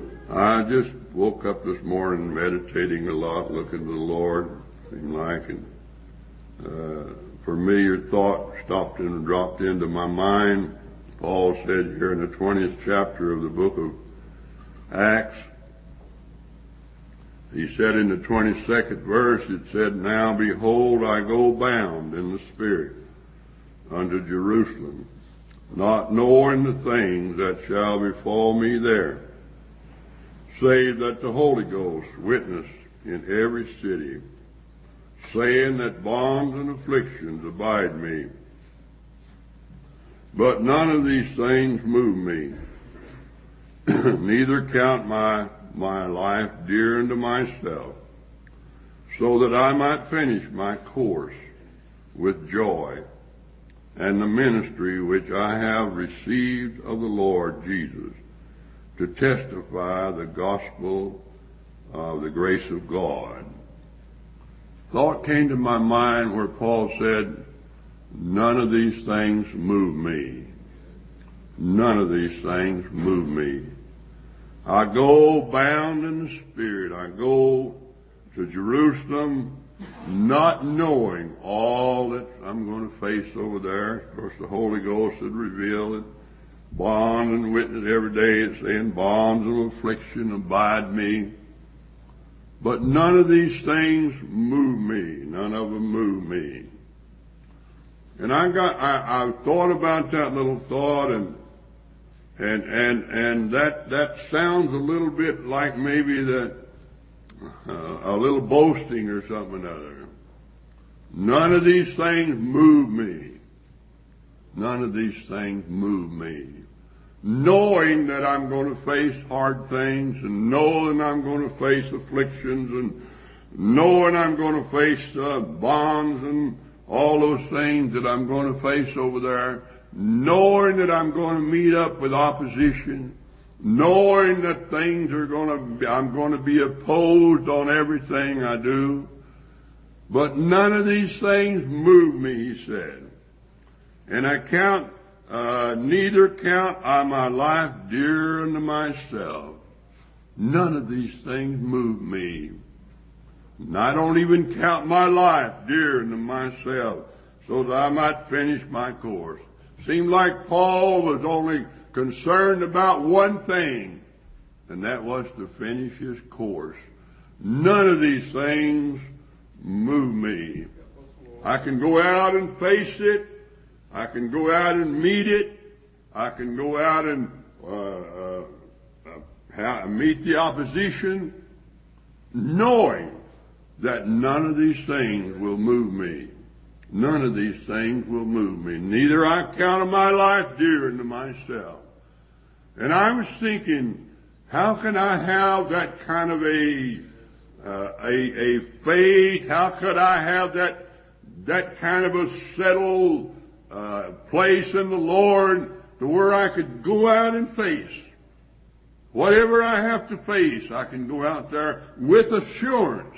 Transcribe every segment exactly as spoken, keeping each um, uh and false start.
I just woke up this morning meditating a lot, looking to the Lord, seemed like, and uh, familiar thought stopped and dropped into my mind. Paul said here in the twentieth chapter of the book of Acts, he said in the twenty-second verse, it said, "Now behold, I go bound in the Spirit unto Jerusalem, not knowing the things that shall befall me there, save that the Holy Ghost witness in every city, saying that bonds and afflictions abide me. But none of these things move me, neither count my, my life dear unto myself, so that I might finish my course with joy, and the ministry which I have received of the Lord Jesus, to testify the gospel of the grace of God." Thought came to my mind where Paul said, none of these things move me. None of these things move me. I go bound in the Spirit. I go to Jerusalem not knowing all that I'm going to face over there. Of course, the Holy Ghost had revealed it. Bond and witness every day, it's saying bonds of affliction abide me. But none of these things move me. None of them move me. And I got, I, I thought about that little thought, and and and and that that sounds a little bit like maybe that uh, a little boasting or something or other. None of these things move me. None of these things move me. Knowing that I'm going to face hard things, and knowing I'm going to face afflictions, and knowing I'm going to face uh, bonds and all those things that I'm going to face over there, knowing that I'm going to meet up with opposition, knowing that things are going to be, I'm going to be opposed on everything I do. But none of these things move me, he said. And I count, uh, neither count I my life dear unto myself. None of these things move me. And I don't even count my life dear unto myself, so that I might finish my course. Seemed like Paul was only concerned about one thing, and that was to finish his course. None of these things move me. I can go out and face it. I can go out and meet it. I can go out and uh, uh, meet the opposition, knowing that none of these things will move me. None of these things will move me. Neither I count my life dear unto myself. And I was thinking, how can I have that kind of a uh, a, a faith? How could I have that that kind of a settled uh, place in the Lord to where I could go out and face whatever I have to face? I can go out there with assurance,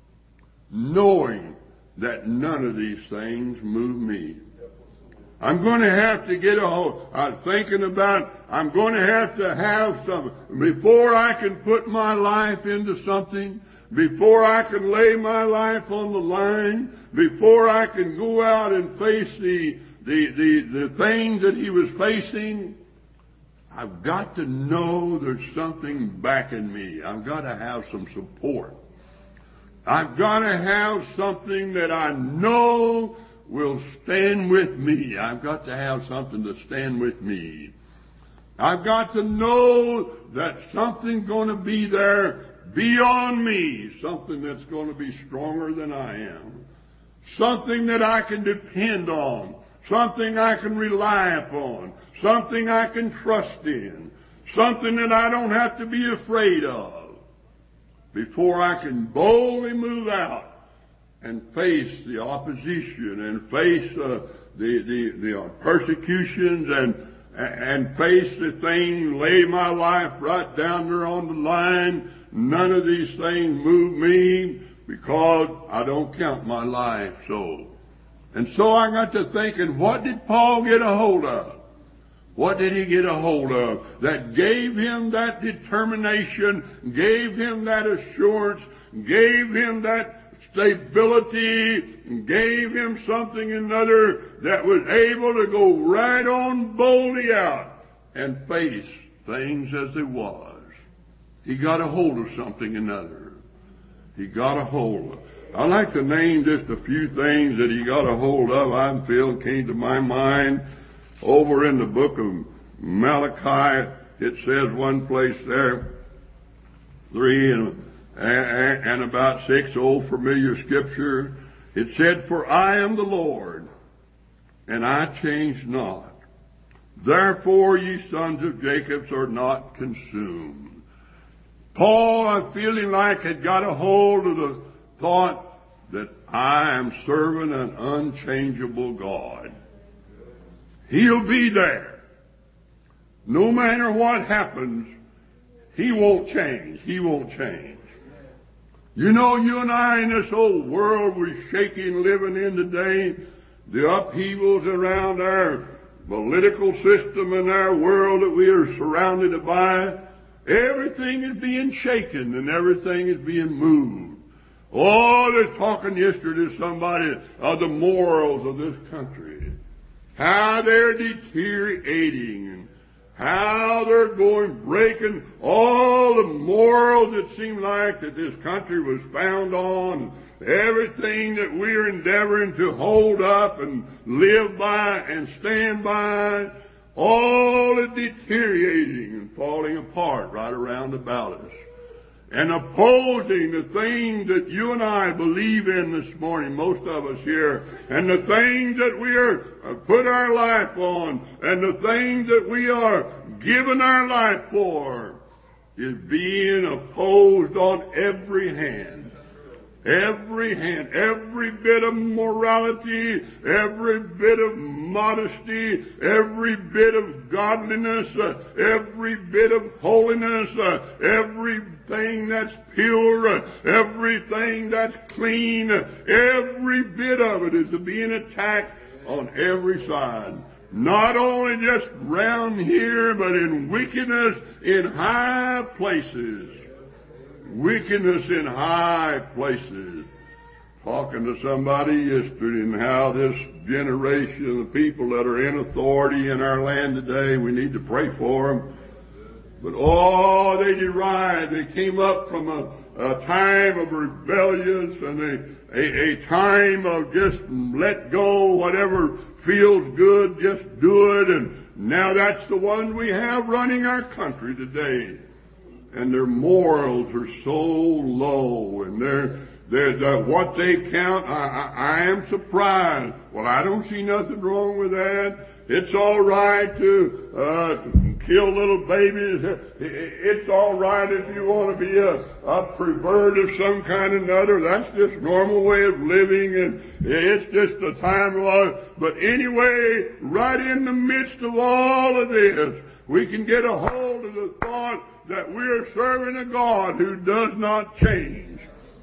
knowing that none of these things move me. I'm going to have to get a hold. I'm thinking about, I'm going to have to have some, before I can put my life into something, before I can lay my life on the line, before I can go out and face the, the, the, the things that he was facing, I've got to know there's something backing me. I've got to have some support. I've got to have something that I know will stand with me. I've got to have something to stand with me. I've got to know that something's going to be there beyond me, something that's going to be stronger than I am, something that I can depend on, something I can rely upon, something I can trust in, something that I don't have to be afraid of, before I can boldly move out and face the opposition and face uh, the the, the uh, persecutions and and face the thing, lay my life right down there on the line. None of these things move me because I don't count my life so. And so I got to thinking, what did Paul get a hold of? What did he get a hold of that gave him that determination, gave him that assurance, gave him that stability, gave him something another that was able to go right on boldly out and face things as they was? He got a hold of something another. He got a hold of. I'd like to name just a few things that he got a hold of. I feel came to my mind. Over in the book of Malachi, it says one place there, three and, and, and about six, old familiar scripture. It said, "For I am the Lord, and I change not. Therefore ye sons of Jacob are not consumed." Paul, I'm feeling like, had got a hold of the thought that I am serving an unchangeable God. He'll be there. No matter what happens, He won't change. He won't change. You know, you and I in this old world we're shaking living in today, the upheavals around our political system and our world that we are surrounded by, everything is being shaken and everything is being moved. Oh, they're talking yesterday to somebody of the morals of this country. How they're deteriorating and how they're going breaking all the morals it seemed like that this country was found on. Everything that we're endeavoring to hold up and live by and stand by, all is deteriorating and falling apart right around about us. And opposing the things that you and I believe in this morning, most of us here, and the things that we are uh, put our life on, and the things that we are giving our life for, is being opposed on every hand. Every hand, every bit of morality, every bit of modesty, every bit of godliness, uh, every bit of holiness, uh, everything that's pure, uh, everything that's clean, uh, every bit of it is being attacked on every side. Not only just round here, but in wickedness in high places. Wickedness in high places. Talking to somebody yesterday and how this generation of people that are in authority in our land today, we need to pray for them. But oh, they deride. They came up from a, a time of rebellion and a, a, a time of just let go, whatever feels good, just do it. And now that's the one we have running our country today. And their morals are so low, and they're, they're, they're what they count. I, I, I am surprised. Well, I don't see nothing wrong with that. It's all right to uh, kill little babies. It's all right if you want to be a, a pervert of some kind or another. That's just normal way of living, and it's just a time of. But anyway, right in the midst of all of this, we can get a hold of the thought that we are serving a God who does not change.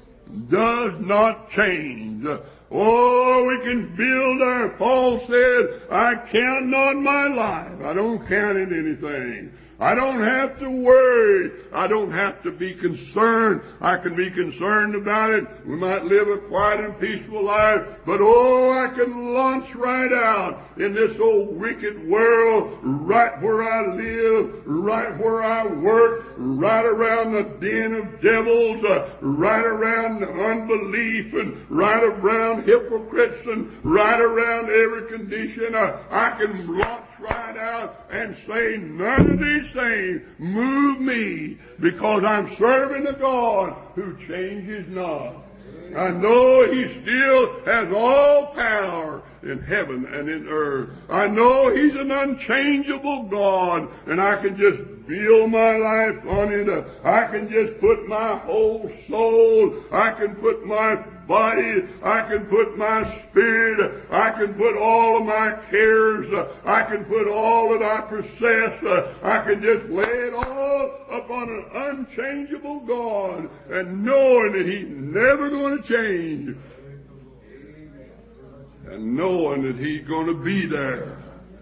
Does not change. Oh, we can build our, Paul said, I count not my life. I don't count it anything. I don't have to worry. I don't have to be concerned. I can be concerned about it. We might live a quiet and peaceful life, but oh, I can launch right out in this old wicked world, right where I live, right where I work, right around the den of devils, uh, right around the unbelief, and right around hypocrites, and right around every condition. Uh, I can launch right out and say, none of these things move me, because I'm serving a God who changes not. I know He still has all power in heaven and in earth. I know He's an unchangeable God, and I can just build my life on it. I can just put my whole soul, I can put my body, I can put my spirit, I can put all of my cares, I can put all that I possess, I can just lay it all upon an unchangeable God, and knowing that He's never going to change, and knowing that He's going to be there.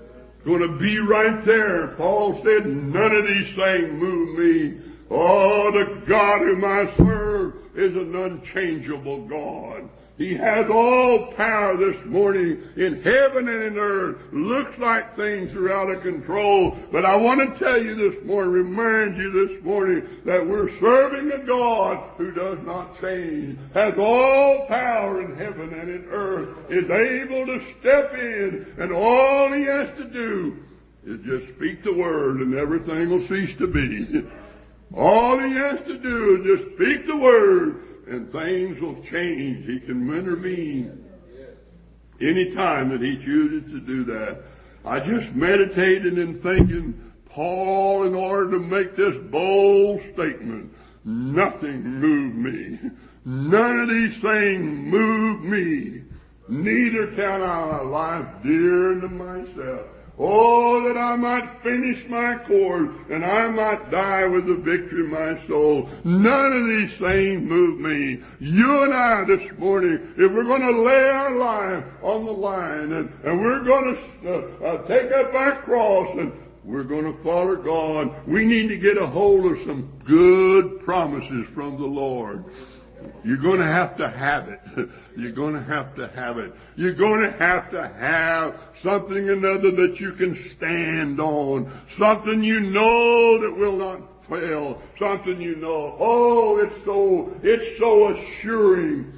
going to be right there. Paul said, none of these things move me. Oh, the God whom I serve is an unchangeable God. He has all power this morning in heaven and in earth. Looks like things are out of control. But I want to tell you this morning, remind you this morning, that we're serving a God who does not change. Has all power in heaven and in earth. Is able to step in. And all He has to do is just speak the word and everything will cease to be. All He has to do is just speak the word and things will change. He can intervene any time that He chooses to do that. I just meditated in thinking, Paul, in order to make this bold statement, nothing moved me. None of these things move me. Neither count I my life dear unto myself. Oh, that I might finish my course, and I might die with the victory in my soul. None of these things move me. You and I this morning, if we're going to lay our life on the line, and, and we're going to uh, uh, take up our cross, and we're going to follow God, we need to get a hold of some good promises from the Lord. You're going to have to have it. You're going to have to have it. You're going to have to have something another that you can stand on. Something you know that will not fail. Something you know. Oh, it's so, it's so assuring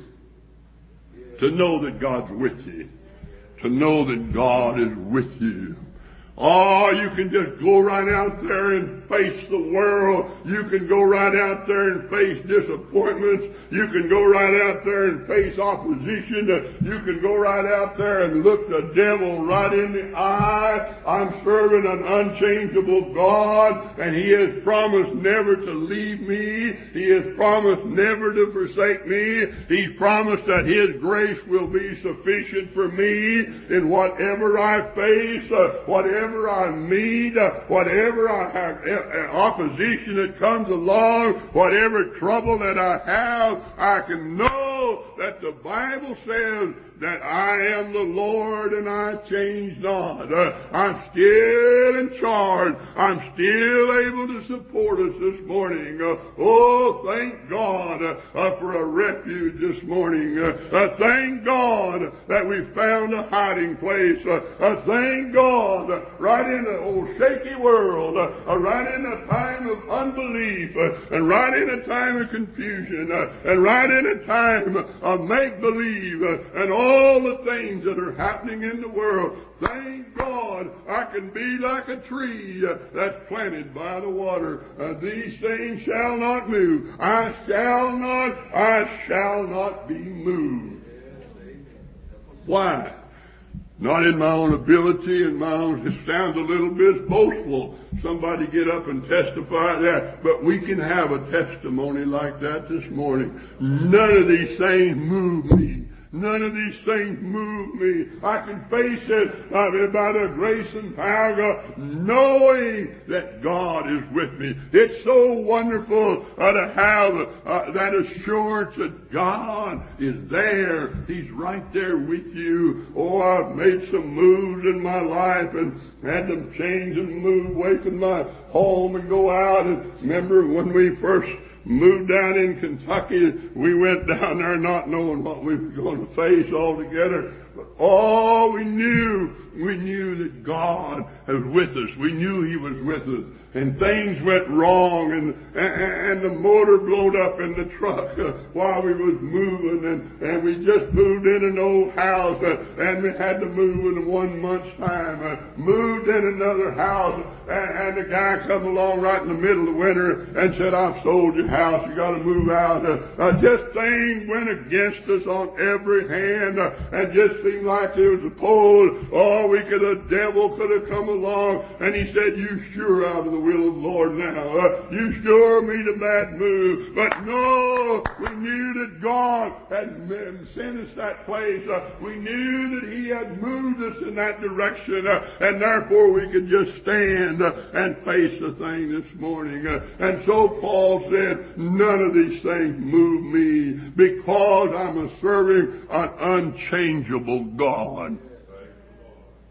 to know that God's with you. To know that God is with you. Oh, you can just go right out there and face the world. You can go right out there and face disappointments. You can go right out there and face opposition. You can go right out there and look the devil right in the eye. I'm serving an unchangeable God, and He has promised never to leave me. He has promised never to forsake me. He's promised that His grace will be sufficient for me in whatever I face, uh, whatever Whatever I meet, uh, whatever I have, uh, opposition that comes along, whatever trouble that I have, I can know that the Bible says that I am the Lord and I change not. Uh, I'm still in charge. I'm still able to support us this morning. Uh, oh, thank God uh, uh, for a refuge this morning. Uh, uh, thank God that we found a hiding place. Uh, uh, thank God uh, right in the old shaky world, uh, uh, right in a time of unbelief, uh, and right in a time of confusion, uh, and right in a time of make-believe, uh, and all all the things that are happening in the world. Thank God I can be like a tree uh, that's planted by the water. Uh, these things shall not move. I shall not, I shall not be moved. Why? Not in my own ability and my own, it sounds a little bit boastful. Somebody get up and testify that. But we can have a testimony like that this morning. None of these things move me. None of these things move me. I can face it by the grace and power of God, knowing that God is with me. It's so wonderful uh, to have uh, that assurance that God is there. He's right there with you. Oh, I've made some moves in my life and had them change and move away from my home and go out. And remember when we first moved down in Kentucky, we went down there not knowing what we were going to face altogether. But all we knew, we knew that God was with us. We knew He was with us. And things went wrong, and and, and the motor blowed up in the truck uh, while we was moving, and, and we just moved in an old house, uh, and we had to move in one month's time. Uh, moved in another house, and, and the guy come along right in the middle of winter and said, I've sold your house, you got to move out. Uh, uh, just things went against us on every hand, uh, and just seemed like there was a pole. Oh, we could, the devil could have come along, and he said, you sure out of the will of the Lord now. Uh, you sure made a bad move. But no, we knew that God had sent us that place. Uh, we knew that He had moved us in that direction, uh, and therefore we could just stand uh, and face the thing this morning. Uh, and so Paul said, none of these things move me because I'm a serving an unchangeable God.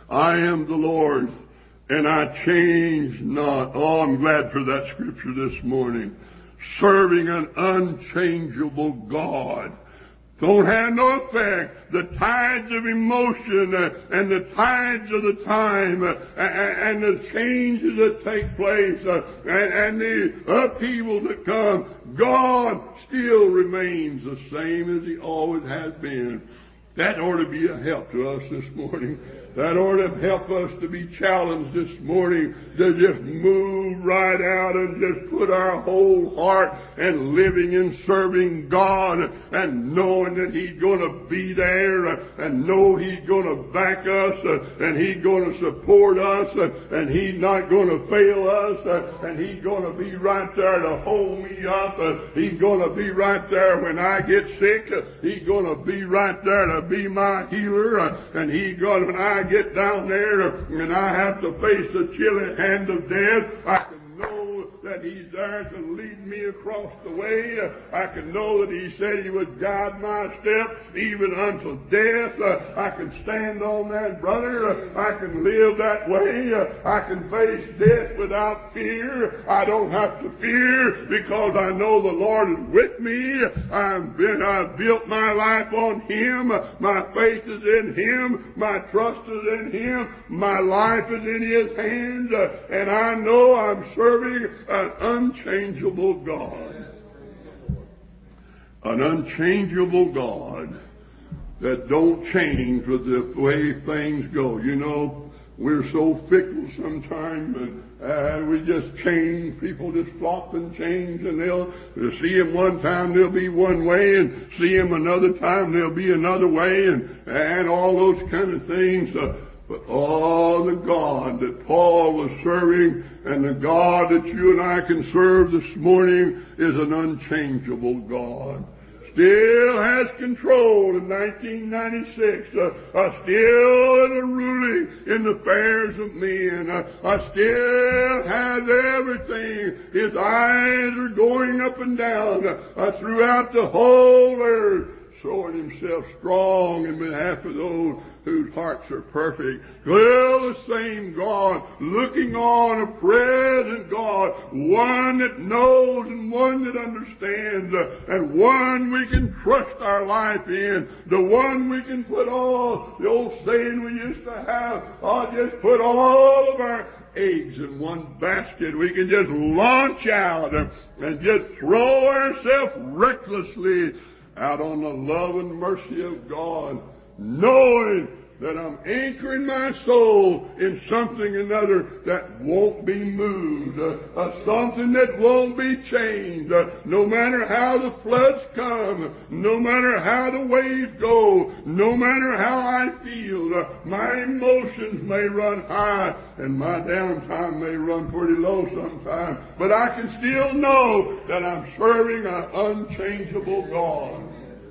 I am the Lord, and I change not. Oh, I'm glad for that scripture this morning. Serving an unchangeable God. Don't have no effect. The tides of emotion uh, and the tides of the time uh, and, and the changes that take place uh, and, and the upheavals that come, God still remains the same as He always has been. That ought to be a help to us this morning. That ought to help us to be challenged this morning to just move right out and just put our whole heart and living and serving God and knowing that He's going to be there and know He's going to back us and He's going to support us and He's not going to fail us and He's going to be right there to hold me up. He's going to be right there when I get sick. He's going to be right there to be my healer. And He's going to, when I get down there and I have to face the chilly hand of death, I can know that He's there to lead me across the way. I can know that He said He would guide my steps even unto death. I can stand on that, brother. I can live that way. I can face death without fear. I don't have to fear because I know the Lord is with me. I've been, I've built my life on Him. My faith is in Him. My trust is in Him. My life is in His hands. And I know I'm serving an unchangeable God. An unchangeable God that don't change with the way things go. You know, we're so fickle sometimes, and uh, we just change. People just flop and change, and they'll see Him one time, they'll be one way, and see Him another time, they'll be another way, and, and all those kind of things. Uh, But oh, the God that Paul was serving and the God that you and I can serve this morning is an unchangeable God. Still has control in nineteen ninety-six. Uh, uh, still is ruling in the affairs of men. Uh, uh, still has everything. His eyes are going up and down uh, throughout the whole earth, showing Himself strong in behalf of those whose hearts are perfect. Well, the same God, looking on a present God, one that knows and one that understands, uh, and one we can trust our life in, the one we can put all, the old saying we used to have, I'll just put all of our eggs in one basket. We can just launch out uh, and just throw ourselves recklessly out on the love and mercy of God, knowing that I'm anchoring my soul in something another that won't be moved, uh, uh, something that won't be changed, uh, no matter how the floods come, no matter how the waves go, no matter how I feel. Uh, my emotions may run high and my downtime may run pretty low sometimes, but I can still know that I'm serving an unchangeable God.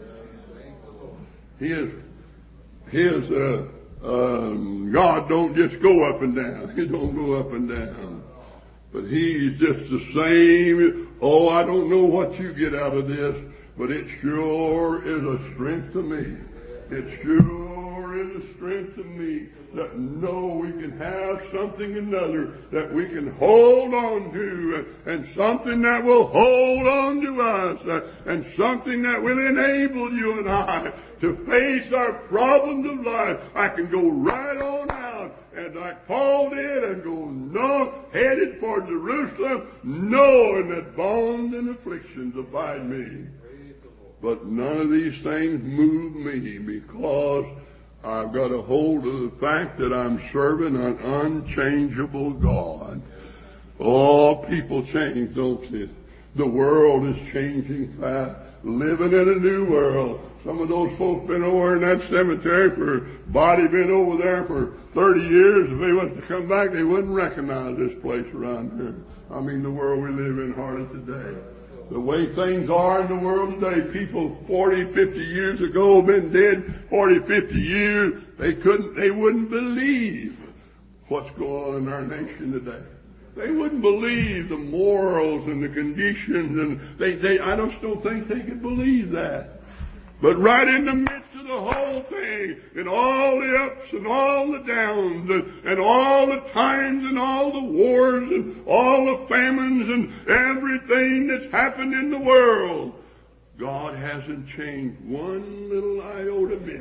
His, his, uh, um, God don't just go up and down. He don't go up and down. But He's just the same. Oh, I don't know what you get out of this, but it sure is a strength to me. It sure is a strength to me that know we can have something another that we can hold on to, and something that will hold on to us, and something that will enable you and I to face our problems of life. I can go right on out, and like Paul did, and go no, headed for Jerusalem, knowing that bonds and afflictions abide me. But none of these things move me, because I've got a hold of the fact that I'm serving an unchangeable God. Oh, people change, don't they? The world is changing fast. Living in a new world. Some of those folks been over in that cemetery for, body been over there for thirty years. If they was to come back, they wouldn't recognize this place around here. I mean, the world we live in hardly today. The way things are in the world today, people forty, fifty years ago have been dead forty, fifty years. They couldn't, they wouldn't believe what's going on in our nation today. They wouldn't believe the morals and the conditions, and they, they, I just don't think they could believe that. But right in the midst of the whole thing, and all the ups and all the downs, and, and all the times and all the wars and all the famines and everything that's happened in the world, God hasn't changed one little iota bit.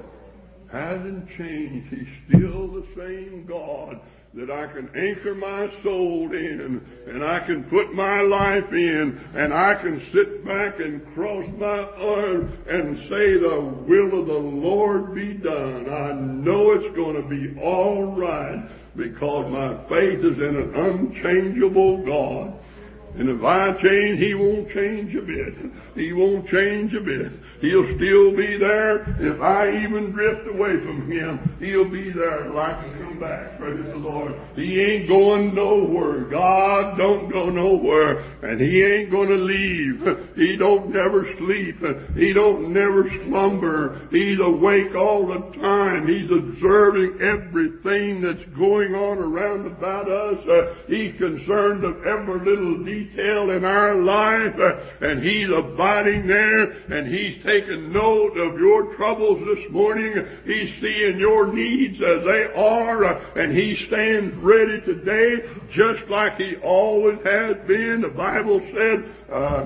Hasn't changed. He's still the same God that I can anchor my soul in, and I can put my life in, and I can sit back and cross my arms and say, the will of the Lord be done. I know it's going to be all right, because my faith is in an unchangeable God. And if I change, He won't change a bit. He won't change a bit. He'll still be there. If I even drift away from Him, He'll be there till I can come back. Praise the Lord. He ain't going nowhere. God don't go nowhere. And He ain't going to leave. He don't never sleep. He don't never slumber. He's awake all the time. He's observing everything that's going on around about us. Uh, he's concerned of every little detail in our life. Uh, and He's abiding there. And He's taking note of your troubles this morning. He's seeing your needs as they are. Uh, and He stands ready today just like He always has been. The Bible said, uh,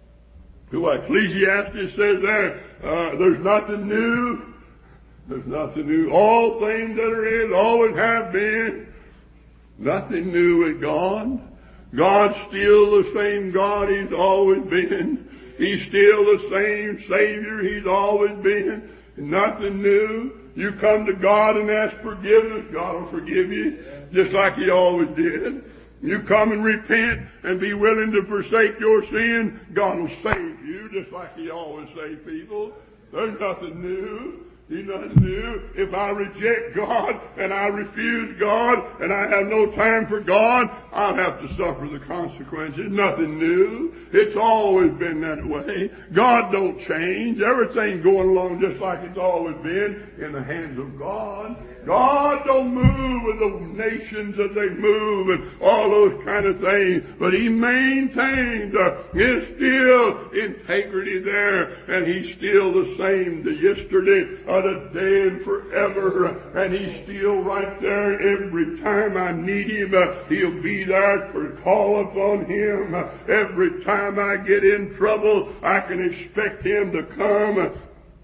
who Ecclesiastes says there, uh, there's nothing new. There's nothing new. All things that are in always have been. Nothing new with God. God's still the same God He's always been. He's still the same Savior He's always been. Nothing new. You come to God and ask forgiveness, God will forgive you, just like He always did. You come and repent and be willing to forsake your sin, God will save you, just like He always saved people. There's nothing new. He's nothing new. If I reject God and I refuse God and I have no time for God, I'll have to suffer the consequences. Nothing new. It's always been that way. God don't change. Everything's going along just like it's always been in the hands of God. God don't move with the nations as they move and all those kind of things. But He maintains uh, His still integrity there. And He's still the same to yesterday, uh, today, and forever. And He's still right there every time I need Him. Uh, he'll be there to call upon Him. Uh, every time I get in trouble, I can expect Him to come. Uh,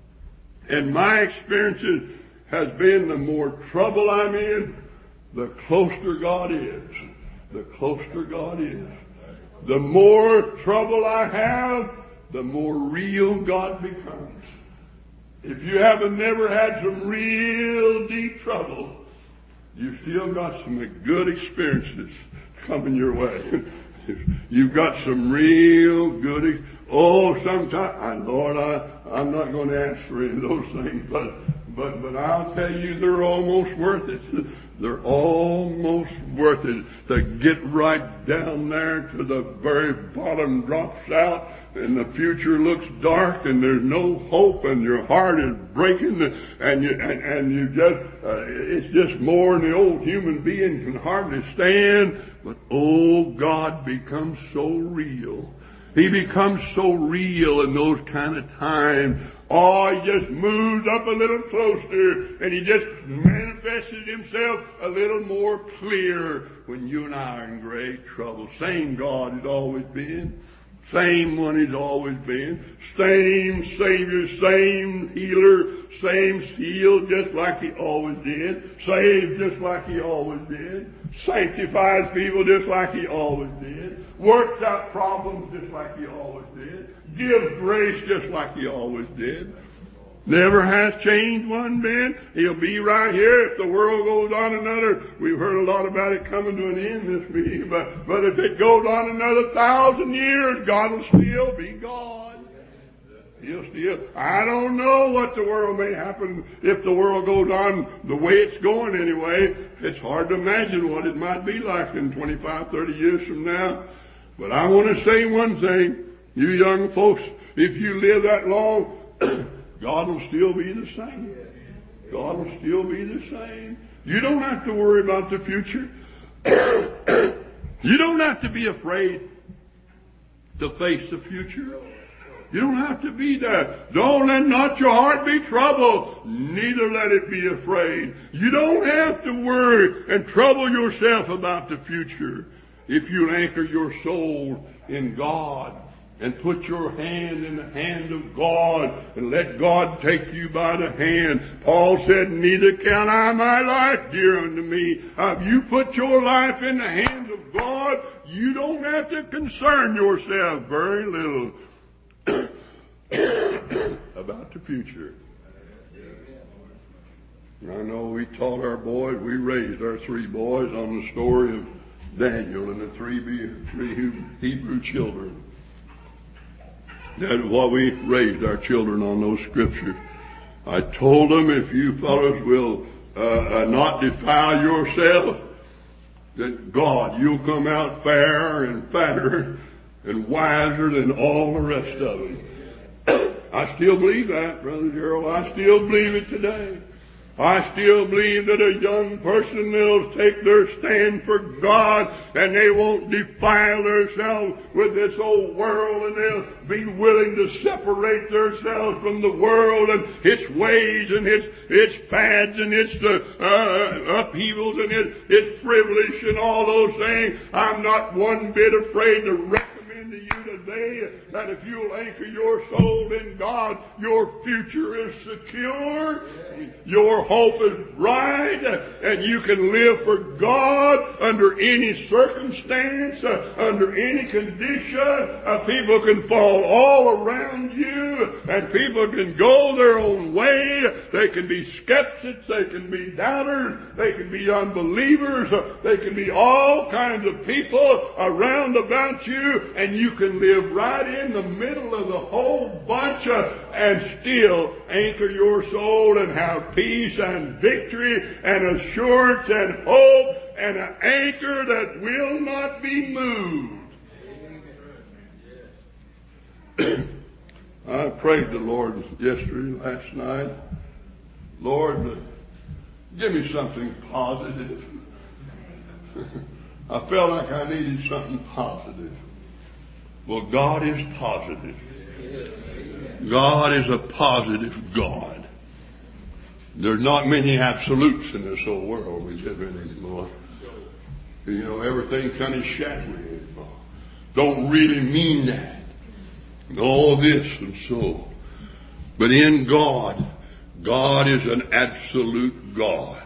and my experiences has been, the more trouble I'm in, the closer God is. The closer God is. The more trouble I have, the more real God becomes. If you haven't never had some real deep trouble, you've still got some good experiences coming your way. You've got some real good, oh, sometimes, Lord, I, I'm not going to ask for any of those things, but But but I'll tell you, they're almost worth it. They're almost worth it. To get right down there to the very bottom, drops out, and the future looks dark, and there's no hope, and your heart is breaking, and you and, and you just uh, it's just more than the old human being can hardly stand. But oh, God becomes so real. He becomes so real in those kind of times. Oh, He just moves up a little closer, and He just manifested Himself a little more clear when you and I are in great trouble. Same God has always been. Same one He's always been. Same Savior, same healer, same seal, just like He always did. Saved just like He always did. Sanctifies people just like He always did. Works out problems just like He always did. Gives grace just like He always did. Never has changed one bit. He'll be right here if the world goes on another. We've heard a lot about it coming to an end this week, but, but if it goes on another thousand years, God will still be God. He'll still, I don't know what the world may happen if the world goes on the way it's going anyway. It's hard to imagine what it might be like in twenty-five, thirty years from now. But I want to say one thing, you young folks, if you live that long, God will still be the same. God will still be the same. You don't have to worry about the future. You don't have to be afraid to face the future. You don't have to be there. Don't let not your heart be troubled, neither let it be afraid. You don't have to worry and trouble yourself about the future if you anchor your soul in God and put your hand in the hand of God and let God take you by the hand. Paul said, neither count I my life dear unto me. If you put your life in the hands of God, you don't have to concern yourself very little about the future. I know we taught our boys, we raised our three boys on the story of Daniel and the three, three Hebrew children. That's why we raised our children on those scriptures. I told them, if you fellows will uh, uh, not defile yourself, that God, you'll come out fairer and fatter and wiser than all the rest of them. I still believe that, Brother Gerald. I still believe it today. I still believe that a young person will take their stand for God and they won't defile themselves with this old world, and they'll be willing to separate themselves from the world and its ways and its its fads and its uh, uh, upheavals and its, its privilege and all those things. I'm not one bit afraid to recommend to you today that if you'll anchor your soul in God, your future is secure, your hope is bright, and you can live for God under any circumstance, uh, under any condition. Uh, people can fall all around you, and people can go their own way. They can be skeptics, they can be doubters, they can be unbelievers, uh, they can be all kinds of people around about you, and you can live right in the middle of the whole bunch uh, and still anchor your soul and have peace and victory and assurance and hope and an anchor that will not be moved. I prayed the Lord yesterday, last night, Lord, give me something positive. I felt like I needed something positive. Well, God is positive. God is a positive God. There's not many absolutes in this old world we live in anymore. You know, everything kind of shadowy anymore. Don't really mean that. And all this and so. But in God, God is an absolute God.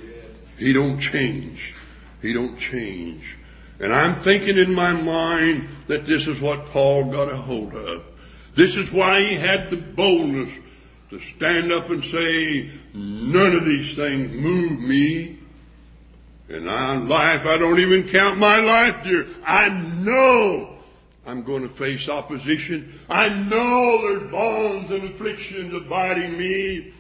He don't change. He don't change. And I'm thinking in my mind that this is what Paul got a hold of. This is why he had the boldness to stand up and say, none of these things move me. In my life, I don't even count my life dear. I know I'm going to face opposition. I know there's bonds and afflictions abiding me.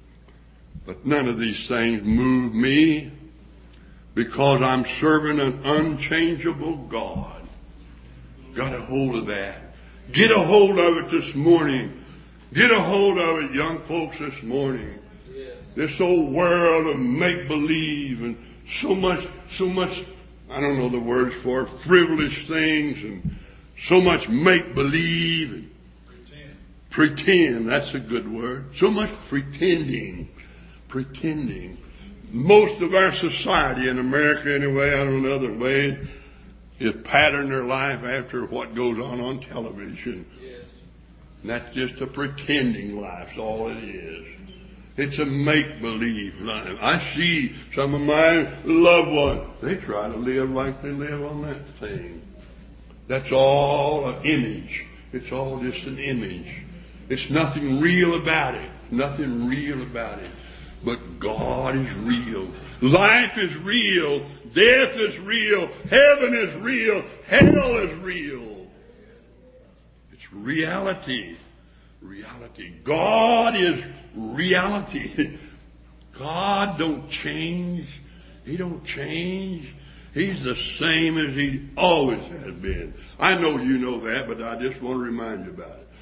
But none of these things move me, because I'm serving an unchangeable God. Got a hold of that. Get a hold of it this morning. Get a hold of it, young folks, this morning. Yes. This old world of make-believe and so much, so much, I don't know the words for it, frivolous things and so much make-believe and pretend. Pretend, that's a good word. So much pretending. Pretending. Most of our society in America anyway, I don't know other way, is pattern their life after what goes on on television. Yes. And that's just a pretending life. That's all it is. It's a make-believe life. I see some of my loved ones, they try to live like they live on that thing. That's all an image. It's all just an image. It's nothing real about it. Nothing real about it. But God is real. Life is real. Death is real. Heaven is real. Hell is real. It's reality. Reality. God is reality. God don't change. He don't change. He's the same as He always has been. I know you know that, but I just want to remind you about it.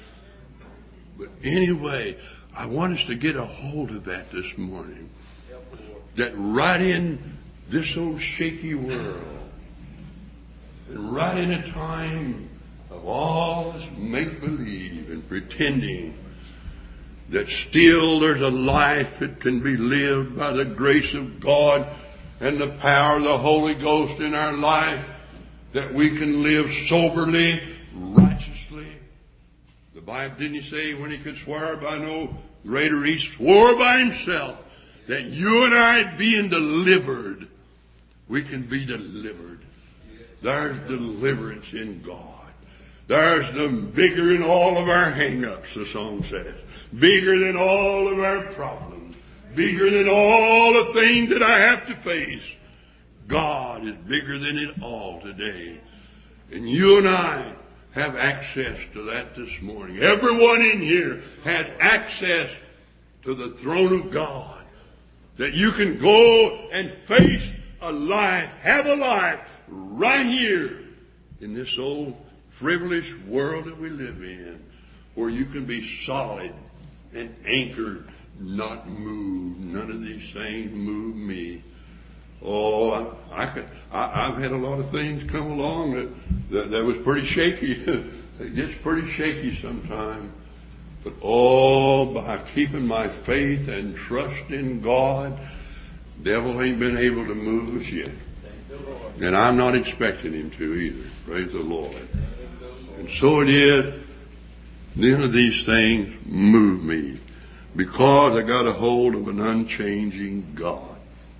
But anyway, I want us to get a hold of that this morning. That right in this old shaky world, and right in a time of all this make-believe and and pretending that still there's a life that can be lived by the grace of God and the power of the Holy Ghost in our life, that we can live soberly, righteously. The Bible, didn't he say when he could swear by no greater, he swore by himself that you and I being delivered, we can be delivered. There's deliverance in God. There's the bigger than all of our hang-ups, the song says. Bigger than all of our problems. Bigger than all the things that I have to face. God is bigger than it all today. And you and I have access to that this morning. Everyone in here had access to the throne of God. That you can go and face a life, have a life right here in this old frivolous world that we live in, where you can be solid and anchored, not moved. None of these things move me. Oh, I, I could, I, I've had a lot of things come along that, that, that was pretty shaky. It gets pretty shaky sometimes. But oh, by keeping my faith and trust in God, the devil ain't been able to move us yet. And I'm not expecting him to either. Praise the Lord. And so it is. None of these things move me, because I got a hold of an unchanging God.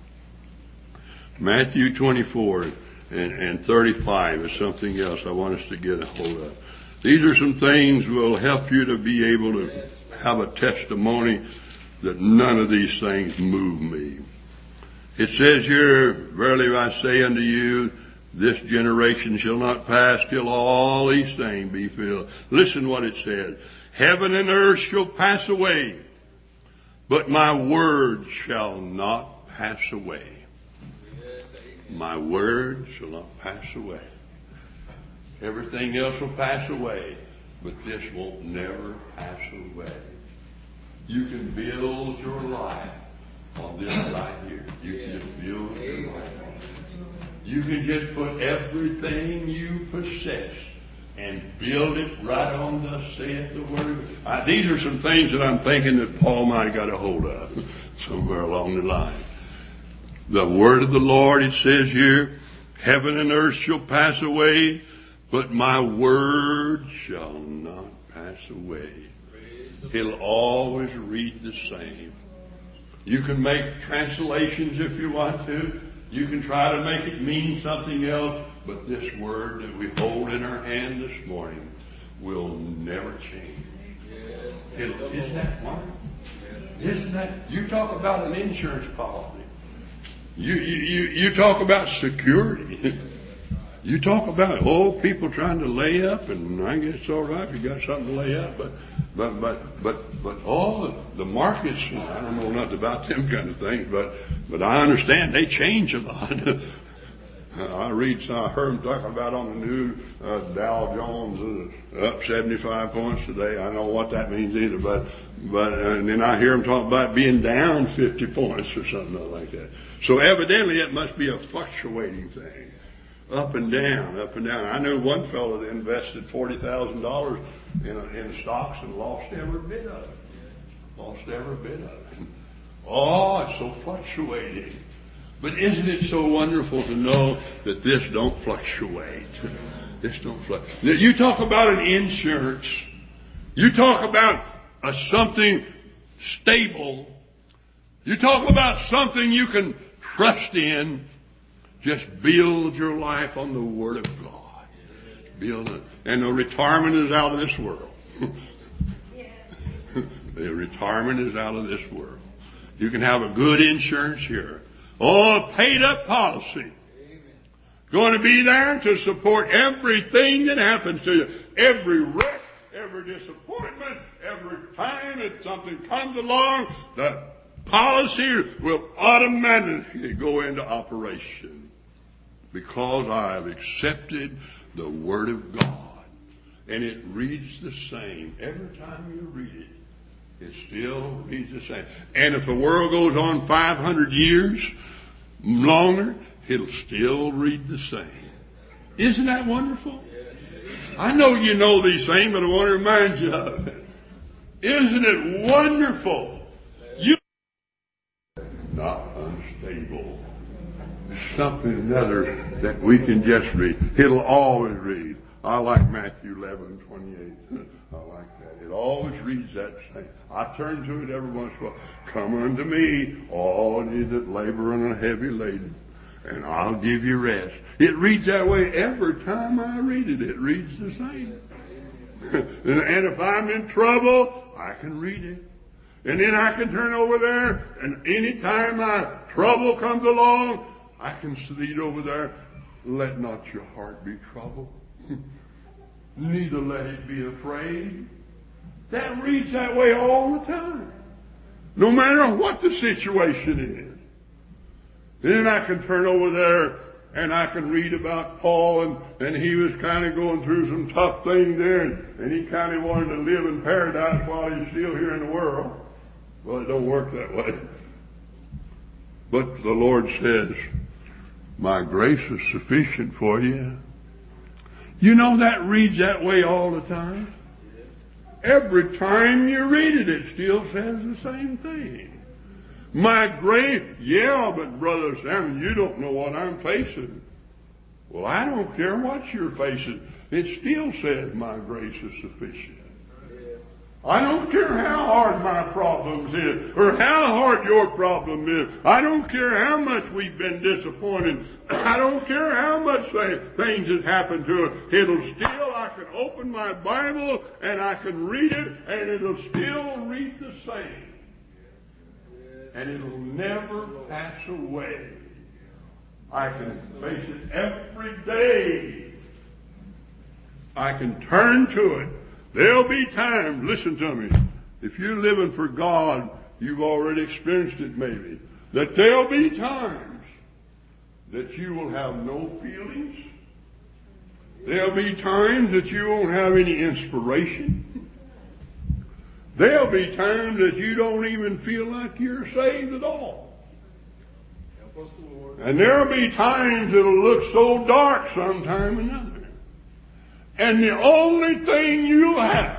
Matthew twenty-four and, and thirty-five is something else I want us to get a hold of. These are some things that will help you to be able to have a testimony that none of these things move me. It says here, verily I say unto you, this generation shall not pass till all these things be filled. Listen what it says. Heaven and earth shall pass away, but my word shall not pass away. My word shall not pass away. Everything else will pass away, but this won't never pass away. You can build your life on this right here. You can just build your life on it. You can just put everything you possess and build it right on the saith the word. I, these are some things that I'm thinking that Paul might have got a hold of somewhere along the line. The word of the Lord, it says here, heaven and earth shall pass away, but my word shall not pass away. It'll always read the same. You can make translations if you want to. You can try to make it mean something else, but this word that we hold in our hand this morning will never change. Isn't, isn't that wonderful? Isn't that? You talk about an insurance policy. You you you, you talk about security. You talk about, oh, people trying to lay up, and I guess it's all right if you got something to lay up, but but but but but all the, the markets, I don't know nothing about them kind of things, but but I understand they change a lot. I read, I heard them talking about on the news, uh, Dow Jones is up seventy-five points today. I don't know what that means either, but but uh, and then I hear them talk about being down fifty points or something like that. So evidently it must be a fluctuating thing. Up and down, up and down. I knew one fellow that invested forty thousand dollars in in stocks and lost every bit of it. Lost every bit of it. Oh, it's so fluctuating. But isn't it so wonderful to know that this don't fluctuate? This don't fluctuate. You talk about an insurance. You talk about a something stable. You talk about something you can trust in. Just build your life on the Word of God. Build it. And the retirement is out of this world. The retirement is out of this world. You can have a good insurance here. Oh, a paid up policy. Going to be there to support everything that happens to you. Every wreck, every disappointment, every time that something comes along, the policy will automatically go into operation. Because I have accepted the Word of God. And it reads the same. Every time you read it, it still reads the same. And if the world goes on five hundred years longer, it'll still read the same. Isn't that wonderful? I know you know these things, but I want to remind you of it. Isn't it wonderful? You not unstable. It's something another that we can just read. It'll always read. I like Matthew eleven twenty-eight. I like that. It always reads that same. I turn to it every once in a while. Come unto me, all ye that labor and are heavy laden, and I'll give you rest. It reads that way every time I read it. It reads the same. And if I'm in trouble, I can read it. And then I can turn over there, and any time my trouble comes along, I can lead over there. Let not your heart be troubled. Neither let it be afraid. That reads that way all the time. No matter what the situation is. Then I can turn over there and I can read about Paul, and, and he was kind of going through some tough things there, and, and he kind of wanted to live in paradise while he's still here in the world. Well, it don't work that way. But the Lord says, my grace is sufficient for you. You know that reads that way all the time. Every time you read it, it still says the same thing. My grace, yeah, but Brother Sam, you don't know what I'm facing. Well, I don't care what you're facing. It still says my grace is sufficient. I don't care how hard my problems is, or how hard your problem is. I don't care how much we've been disappointed. I don't care how much things have happened to us. It'll still, I can open my Bible and I can read it, and it'll still read the same. And it'll never pass away. I can face it every day. I can turn to it. There'll be times, listen to me, if you're living for God, you've already experienced it maybe, that there'll be times that you will have no feelings. There'll be times that you won't have any inspiration. There'll be times that you don't even feel like you're saved at all. Help us, Lord. And there'll be times it'll look so dark sometime or another. And the only thing you have,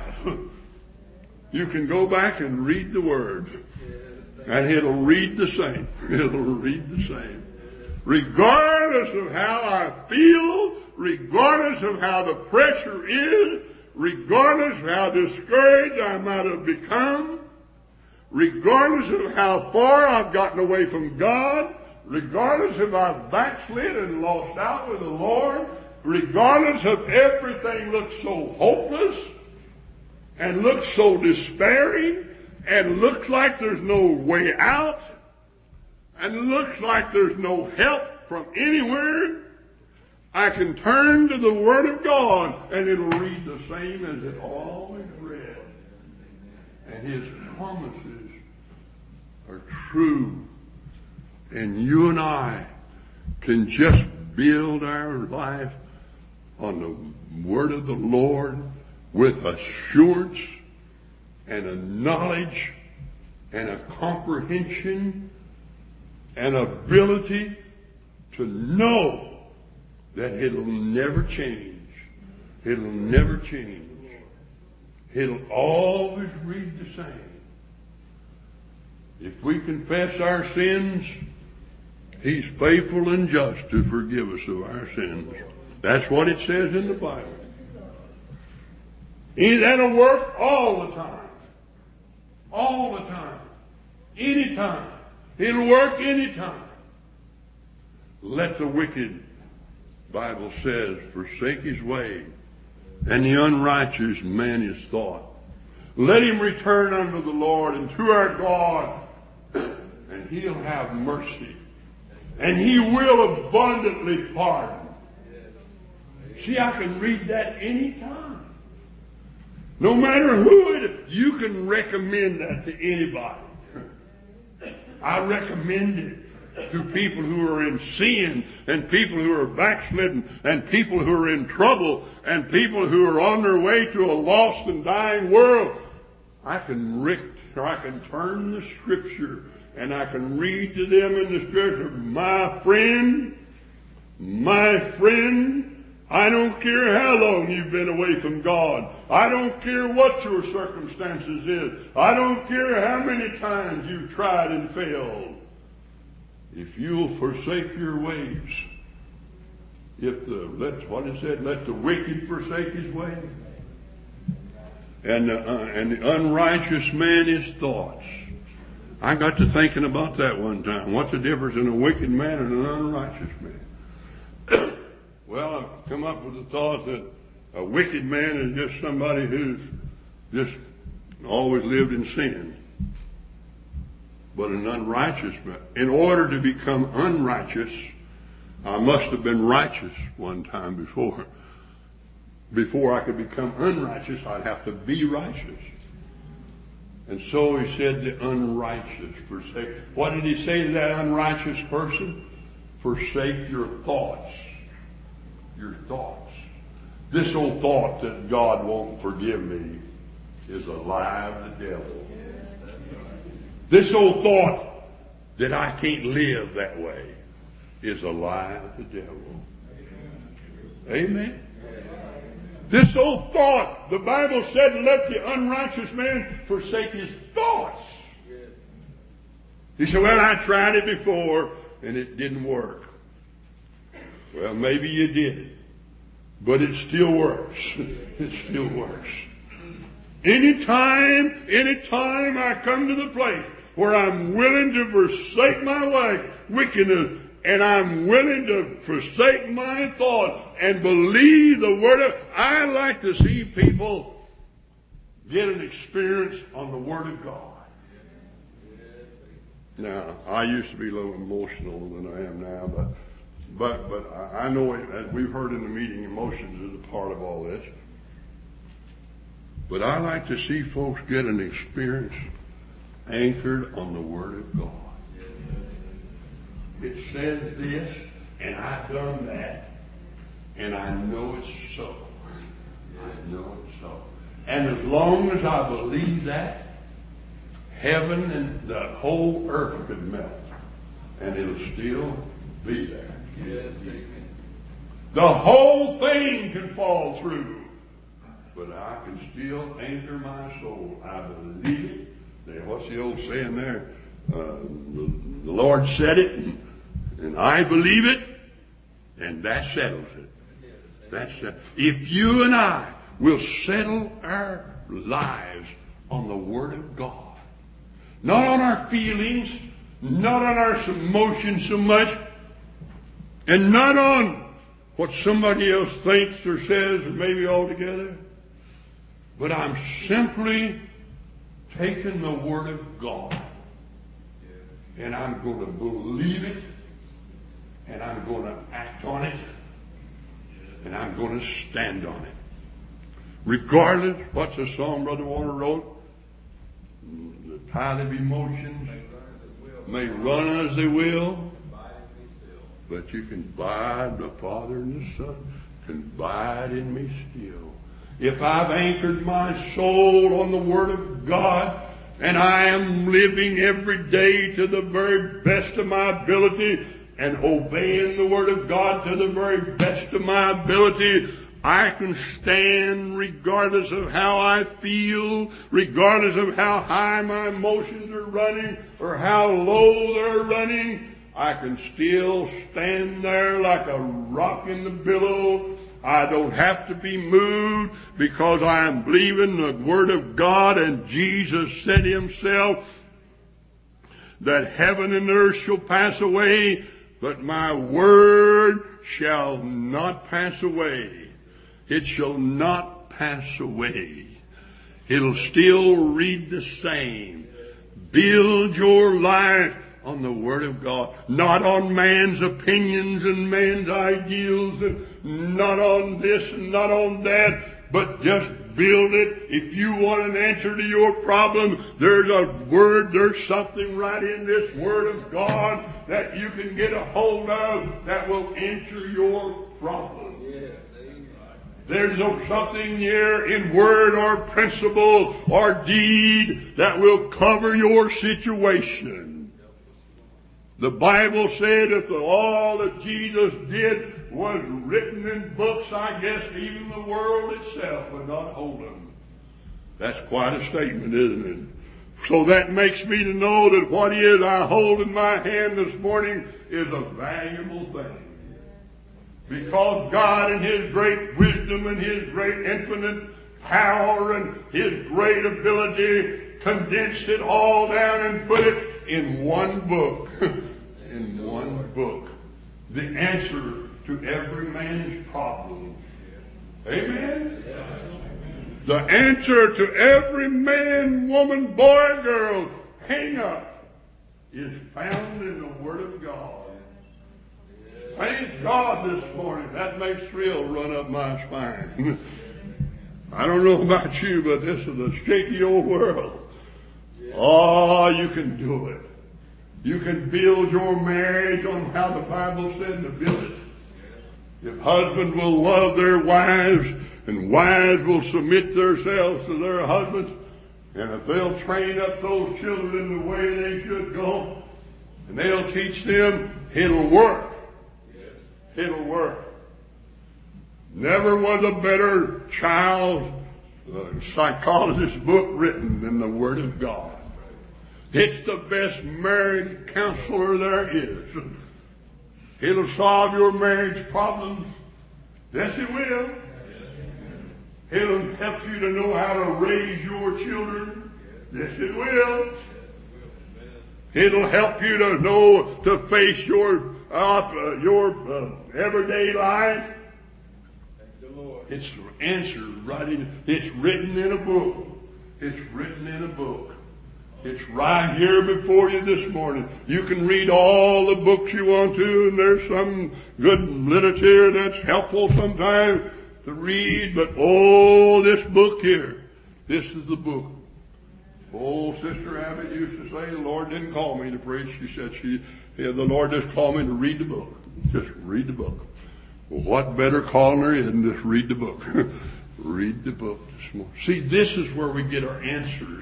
you can go back and read the Word. And it'll read the same. It'll read the same. Regardless of how I feel, regardless of how the pressure is, regardless of how discouraged I might have become, regardless of how far I've gotten away from God, regardless if I've backslid and lost out with the Lord, regardless of everything looks so hopeless and looks so despairing and looks like there's no way out and looks like there's no help from anywhere, I can turn to the Word of God and it'll read the same as it always read. And His promises are true. And you and I can just build our life on the Word of the Lord with assurance and a knowledge and a comprehension and ability to know that it'll never change. It'll never change. It'll always read the same. If we confess our sins, He's faithful and just to forgive us of our sins. That's what it says in the Bible. And that'll work all the time. All the time. Anytime. It'll work anytime. Let the wicked, Bible says, forsake his way, and the unrighteous man his thought. Let him return unto the Lord and to our God, and He'll have mercy. And He will abundantly pardon. See, I can read that any time. No matter who it is, you can recommend that to anybody. I recommend it to people who are in sin, and people who are backslidden, and people who are in trouble, and people who are on their way to a lost and dying world. I can rick, or I can turn the Scripture, and I can read to them in the Scripture, my friend, my friend, I don't care how long you've been away from God. I don't care what your circumstances is. I don't care how many times you've tried and failed. If you'll forsake your ways, if the, let, what is it? Let the wicked forsake his way. And the, uh, and the unrighteous man his thoughts. I got to thinking about that one time. What's the difference in a wicked man and an unrighteous man? Well, I've come up with the thought that a wicked man is just somebody who's just always lived in sin. But an unrighteous man, in order to become unrighteous, I must have been righteous one time before. Before I could become unrighteous, I'd have to be righteous. And so he said the unrighteous forsake. What did he say to that unrighteous person? Forsake your thoughts. Your thoughts. This old thought that God won't forgive me is a lie of the devil. This old thought that I can't live that way is a lie of the devil. Amen. This old thought, the Bible said, let the unrighteous man forsake his thoughts. He said, well, I tried it before and it didn't work. Well, maybe you did. But it still works. It still works. Anytime, anytime I come to the place where I'm willing to forsake my wife, wickedness, and I'm willing to forsake my thought and believe the Word of... I like to see people get an experience on the Word of God. Now, I used to be a little emotional than I am now, but but but I know, as we've heard in the meeting, emotions is a part of all this. But I like to see folks get an experience anchored on the Word of God. It says this, and I've done that, and I know it's so. I know it's so. And as long as I believe that, heaven and the whole earth could melt, and it'll still be there. Yes, amen. The whole thing can fall through, but I can still anchor my soul. I believe it. What's the old saying there? Uh, the, the Lord said it, and, and I believe it, and that settles it. That's it. If you and I will settle our lives on the Word of God, not on our feelings, not on our emotions so much, and not on what somebody else thinks or says, or maybe altogether, but I'm simply taking the Word of God, and I'm going to believe it, and I'm going to act on it, and I'm going to stand on it. Regardless, what's the song Brother Warner wrote? The tide of emotions may run as they will, but you can abide, the Father and the Son can abide in me still. If I've anchored my soul on the Word of God, and I am living every day to the very best of my ability, and obeying the Word of God to the very best of my ability, I can stand regardless of how I feel, regardless of how high my emotions are running, or how low they're running. I can still stand there like a rock in the billow. I don't have to be moved because I am believing the Word of God, and Jesus said Himself that heaven and earth shall pass away, but my Word shall not pass away. It shall not pass away. It'll still read the same. Build your life on the Word of God, not on man's opinions and man's ideals, and not on this and not on that, but just build it. If you want an answer to your problem, there's a word, there's something right in this Word of God that you can get a hold of that will answer your problem. Yes. There's no something here in word or principle or deed that will cover your situation. The Bible said that the, all that Jesus did was written in books, I guess even the world itself would not hold them. That's quite a statement, isn't it? So that makes me to know that what it is I hold in my hand this morning is a valuable thing. Because God in His great wisdom and His great infinite power and His great ability condensed it all down and put it in one book. In one book. The answer to every man's problem. Amen? The answer to every man, woman, boy, girl, hang up is found in the Word of God. Thank God this morning. That makes thrill run up my spine. I don't know about you, but this is a shaky old world. Oh, you can do it. You can build your marriage on how the Bible said to build it. If husbands will love their wives, and wives will submit themselves to their husbands, and if they'll train up those children in the way they should go, and they'll teach them, it'll work. It'll work. Never was a better child uh, psychologist book written than the Word of God. It's the best marriage counselor there is. It'll solve your marriage problems. Yes, it will. It'll help you to know how to raise your children. Yes, it will. It'll help you to know to face your uh, your uh, everyday life. It's answered right in. It's written in a book. It's written in a book. It's right here before you this morning. You can read all the books you want to, and there's some good literature that's helpful sometimes to read, but oh, this book here, this is the book. Oh, Sister Abbott used to say, the Lord didn't call me to preach. She said she, yeah, the Lord just called me to read the book. Just read the book. Well, what better calling there is than just read the book? Read the book this morning. See, this is where we get our answers.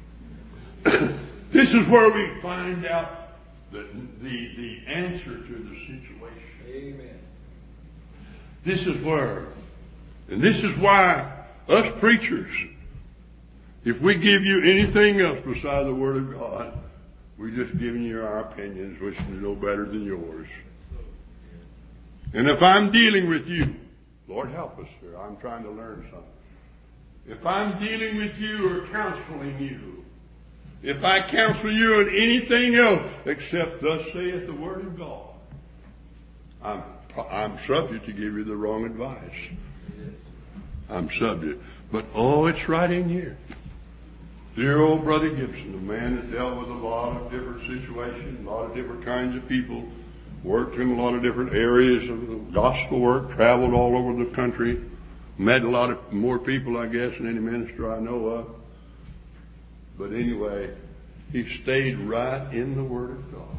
This is where we find out the, the, the answer to the situation. Amen. This is where, and this is why us preachers, if we give you anything else besides the Word of God, we're just giving you our opinions, which are no better than yours. And if I'm dealing with you, Lord help us here, I'm trying to learn something. If I'm dealing with you or counseling you, if I counsel you on anything else except thus saith the Word of God, I'm, I'm subject to give you the wrong advice. I'm subject. But oh, it's right in here. Dear old Brother Gibson, a man that dealt with a lot of different situations, a lot of different kinds of people, worked in a lot of different areas of the gospel work, traveled all over the country, met a lot of more people, I guess, than any minister I know of. But anyway, he stayed right in the Word of God.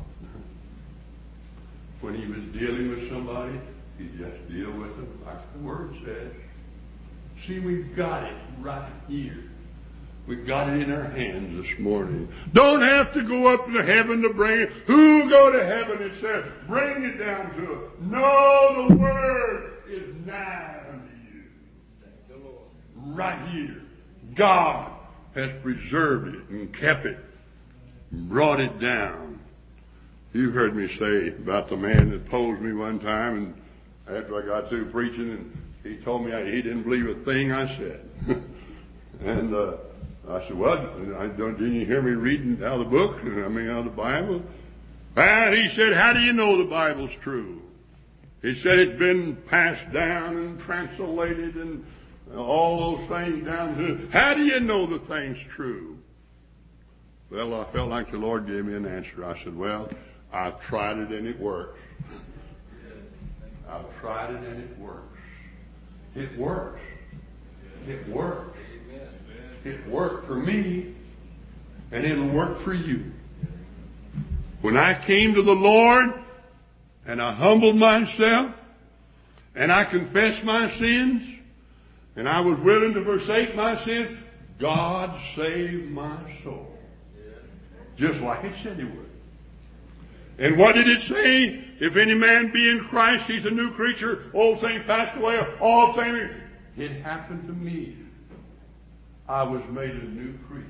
When he was dealing with somebody, he'd just deal with them like the Word says. See, we've got it right here. We've got it in our hands this morning. Don't have to go up to heaven to bring it. Who will go to heaven, it says? Bring it down to it. No, the Word is nigh unto you. Thank the Lord. Right here. God has preserved it and kept it and brought it down. You heard me say about the man that posed me one time, and after I got through preaching, and he told me he didn't believe a thing I said. and uh, I said, well, I don't, didn't you hear me reading out of the book? I mean, out of the Bible? And he said, how do you know the Bible's true? He said it's been passed down and translated and all those things down to, how do you know the thing's true? Well, I felt like the Lord gave me an answer. I said, well, I've tried it and it works. I've tried it and it works. It works. It works. It worked for me, and it'll work for you. When I came to the Lord, and I humbled myself, and I confessed my sins, and I was willing to forsake my sins, God saved my soul. Just like it said He would. And what did it say? if any man be in Christ, he's a new creature. Old things passed away, all things. It happened to me. I was made a new creature.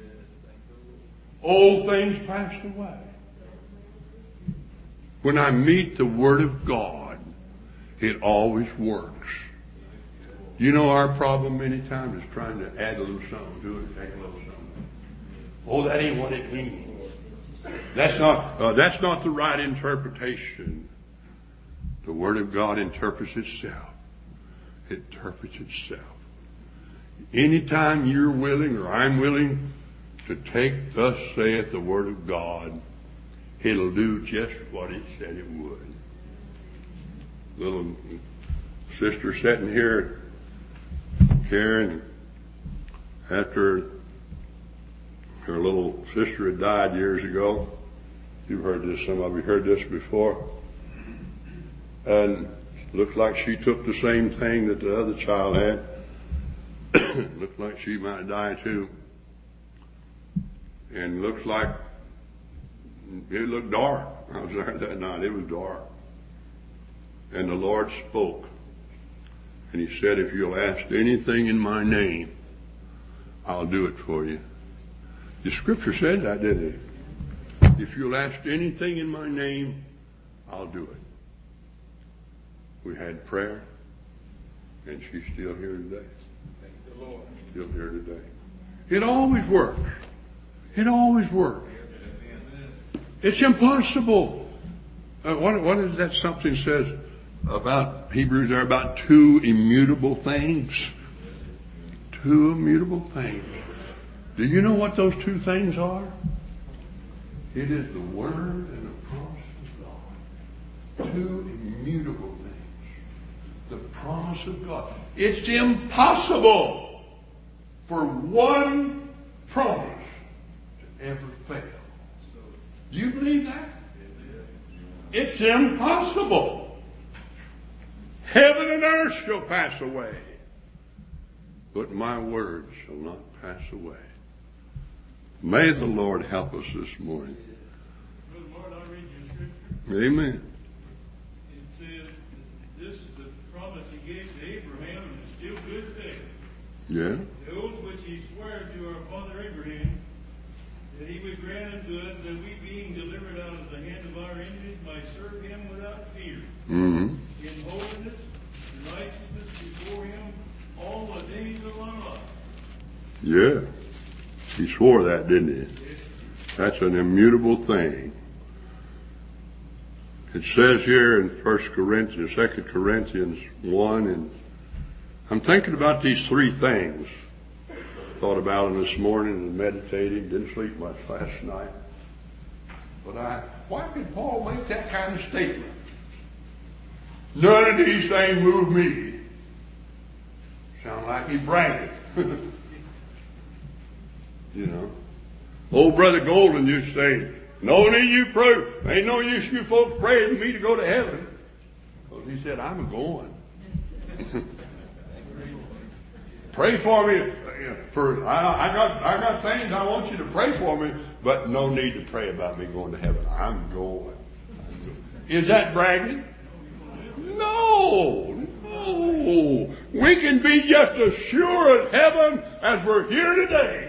Old things passed away. When I meet the Word of God, it always works. You know, our problem many times is trying to add a little something to it, take a little something. Oh, that ain't what it means. That's not, uh, that's not the right interpretation. The Word of God interprets itself. It interprets itself. Anytime you're willing, or I'm willing, to take thus saith the Word of God, it'll do just what it said it would. Little sister sitting here, Karen, after her little sister had died years ago. You've heard this, some of you heard this before. And looked like she took the same thing that the other child had. Looked like she might die too. And looks like it looked dark. I was there that night. It was dark. And the Lord spoke. And He said, if you'll ask anything in my name, I'll do it for you. The Scripture said that, didn't it? If you'll ask anything in my name, I'll do it. We had prayer, and she's still here today. Thank the Lord. Still here today. It always works. It always works. It's impossible. Uh, what, what is that something says about Hebrews there about two immutable things? Two immutable things. Do you know what those two things are? It is the Word and the promise of God. Two immutable things. The promise of God. It's impossible for one promise to ever fail. Do you believe that? It's impossible. Heaven and earth shall pass away, but my word shall not pass away. May the Lord help us this morning. Good Lord, I read your scripture. Amen. It says that this is the promise He gave to Abraham, and it's still good today. Yeah. The oath which He swore to our father Abraham, that He would grant unto us that we, being delivered out of the hand of our enemies, might serve Him without fear, Mm-hmm. in holiness and righteousness before Him all the days of our life. Yeah. He swore that, didn't he? That's an immutable thing. It says here in First Corinthians, Second Corinthians one, and I'm thinking about these three things. Thought about them this morning and meditating. Didn't sleep much last night. But I, why did Paul make that kind of statement? None of these things move me. Sound like he bragging. You know. Old Brother Golden used to say, no need you pray. Ain't no use you folks praying me to go to heaven. Because he said, I'm going. Pray for me. For I, I got I got things I want you to pray for me, but no need to pray about me going to heaven. I'm going. I'm going. Is that bragging? No, no. We can be just as sure of heaven as we're here today.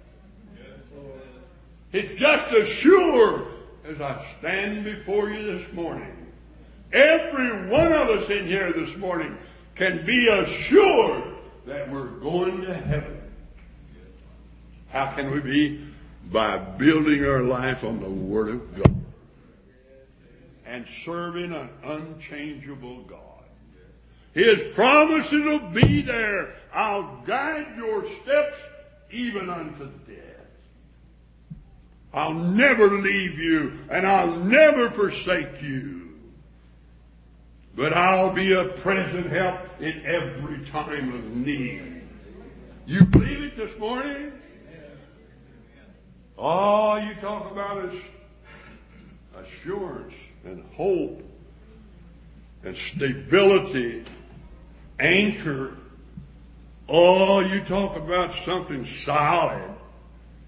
It's just as sure as I stand before you this morning. Every one of us in here this morning can be assured that we're going to heaven. How can we be? By building our life on the Word of God and serving an unchangeable God. His promises will be there. I'll guide your steps even unto death. I'll never leave you and I'll never forsake you. But I'll be a present help in every time of need. You believe it this morning? Oh, you talk about assurance and hope and stability, anchor. Oh, you talk about something solid,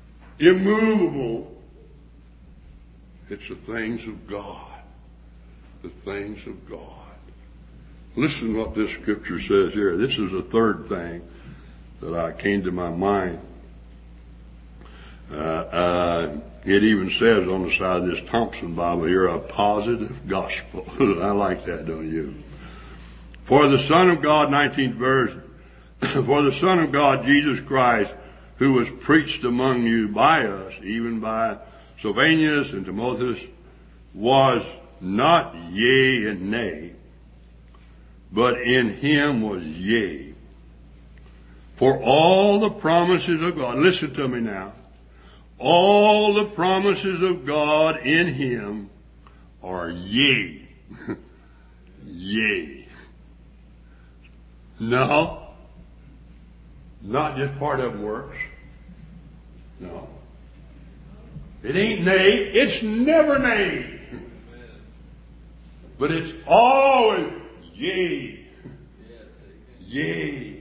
immovable. It's the things of God. the things of God. Listen what this scripture says here. This is the third thing that I came to my mind. Uh, uh, it even says on the side of this Thompson Bible here, a positive gospel. I like that, don't you? For the Son of God, nineteenth verse, for the Son of God, Jesus Christ, who was preached among you by us, even by Silvanus and Timotheus, was not yea and nay, but in him was yea. For all the promises of God, listen to me now, all the promises of God in him are yea. Yea. No. Not just part of them works. No. It ain't nay. It's never nay. But it's always yea. Yea.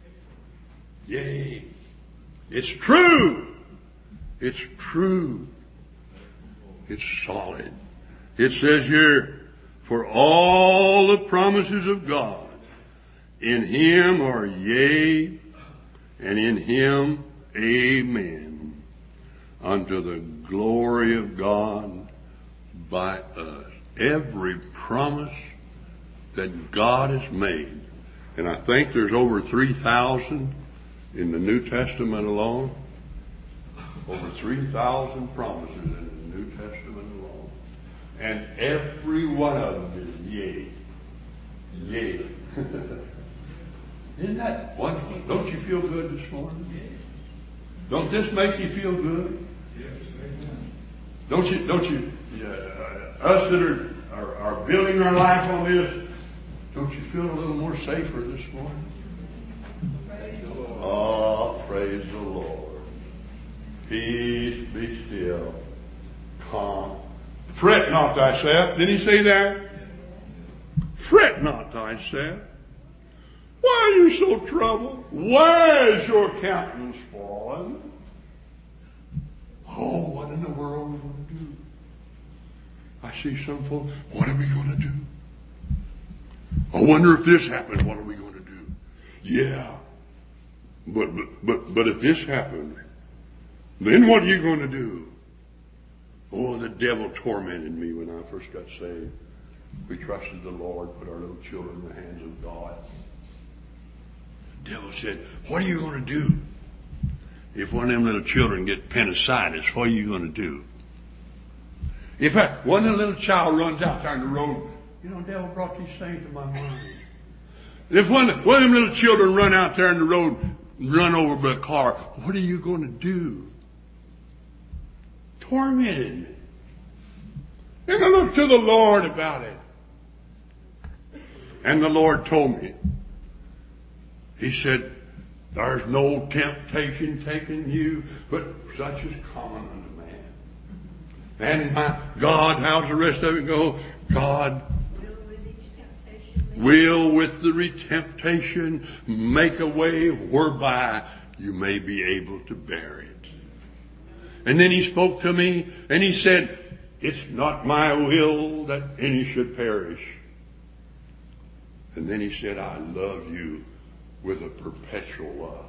Yea. It's true. It's true. It's solid. It says here, for all the promises of God in him are yea, and in him amen, unto the glory of God by us. Every promise that God has made, and I think there's over three thousand in the New Testament alone. Over three thousand promises in the New Testament alone. And every one of them is yea. Yea. Isn't that wonderful? Don't you feel good this morning? Don't this make you feel good? Don't you, don't you, uh, us that are, are, are building our life on this, don't you feel a little more safer this morning? Oh, praise the Lord. Peace, be still, calm. Fret not thyself. Did he say that? Fret not thyself. Why are you so troubled? Why is your countenance fallen? Oh, what in the world are we going to do? I see some folks, what are we going to do? I wonder if this happens, what are we going to do? Yeah. But, but, but, but if this happens, then what are you going to do? Oh, the devil tormented me when I first got saved. We trusted the Lord, put our little children in the hands of God. The devil said, what are you going to do? If one of them little children get appendicitis, what are you going to do? If I, one of the little child runs out there on the road, you know, the devil brought these things to my mind. If one, one of them little children run out there on the road, run over by a car, what are you going to do? Tormented me. And I looked to the Lord about it. And the Lord told me, he said, there's no temptation taking you, but such is common unto man. And my God, how's the rest of it go? God will with the temptation make a way whereby you may be able to bear it. And then he spoke to me and he said, it's not my will that any should perish. And then he said, I love you with a perpetual love.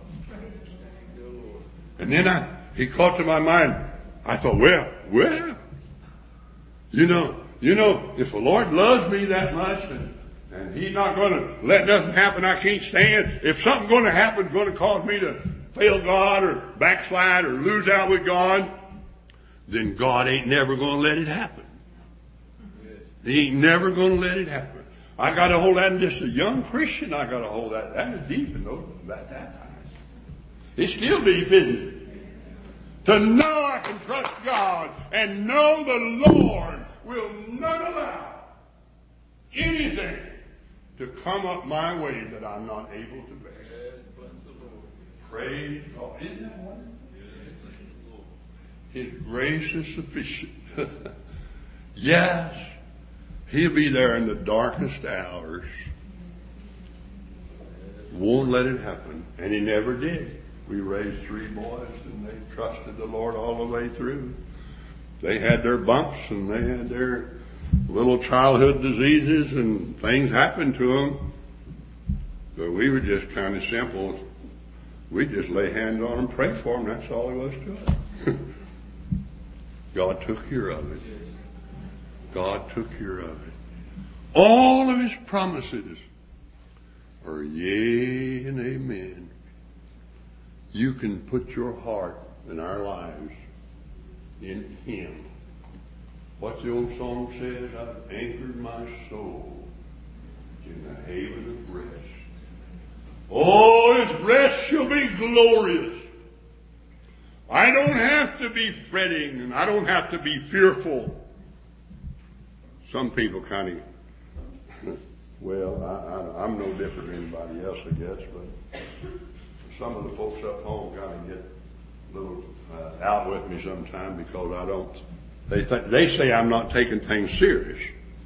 And then I, he caught to my mind, I thought, well, well, you know, you know, if the Lord loves me that much and, and he's not going to let nothing happen I can't stand, if something's going to happen, going to cause me to fail God or backslide or lose out with God, then God ain't never going to let it happen. He ain't never going to let it happen. I got to hold that in just a young Christian. I got to hold that. That is deep in those at that time. It's still deep, isn't it? To know I can trust God and know the Lord will not allow anything to come up my way that I'm not able to bear. Praise God. Isn't that wonderful? His grace is sufficient. Yes. He'll be there in the darkest hours. Won't let it happen. And he never did. We raised three boys and they trusted the Lord all the way through. They had their bumps and they had their little childhood diseases and things happened to them. But we were just kind of simple. We just lay hands on them, pray for them. That's all there was to it. God took care of it. God took care of it. All of His promises are yea and amen. You can put your heart and our lives in Him. What's the old song said? I've anchored my soul in the haven of rest. Oh, His rest shall be glorious. I don't have to be fretting, and I don't have to be fearful. Some people kind of, well, I, I, I'm no different than anybody else, I guess, but some of the folks up home kind of get a little uh, out with me sometime because I don't, they th- they say I'm not taking things serious.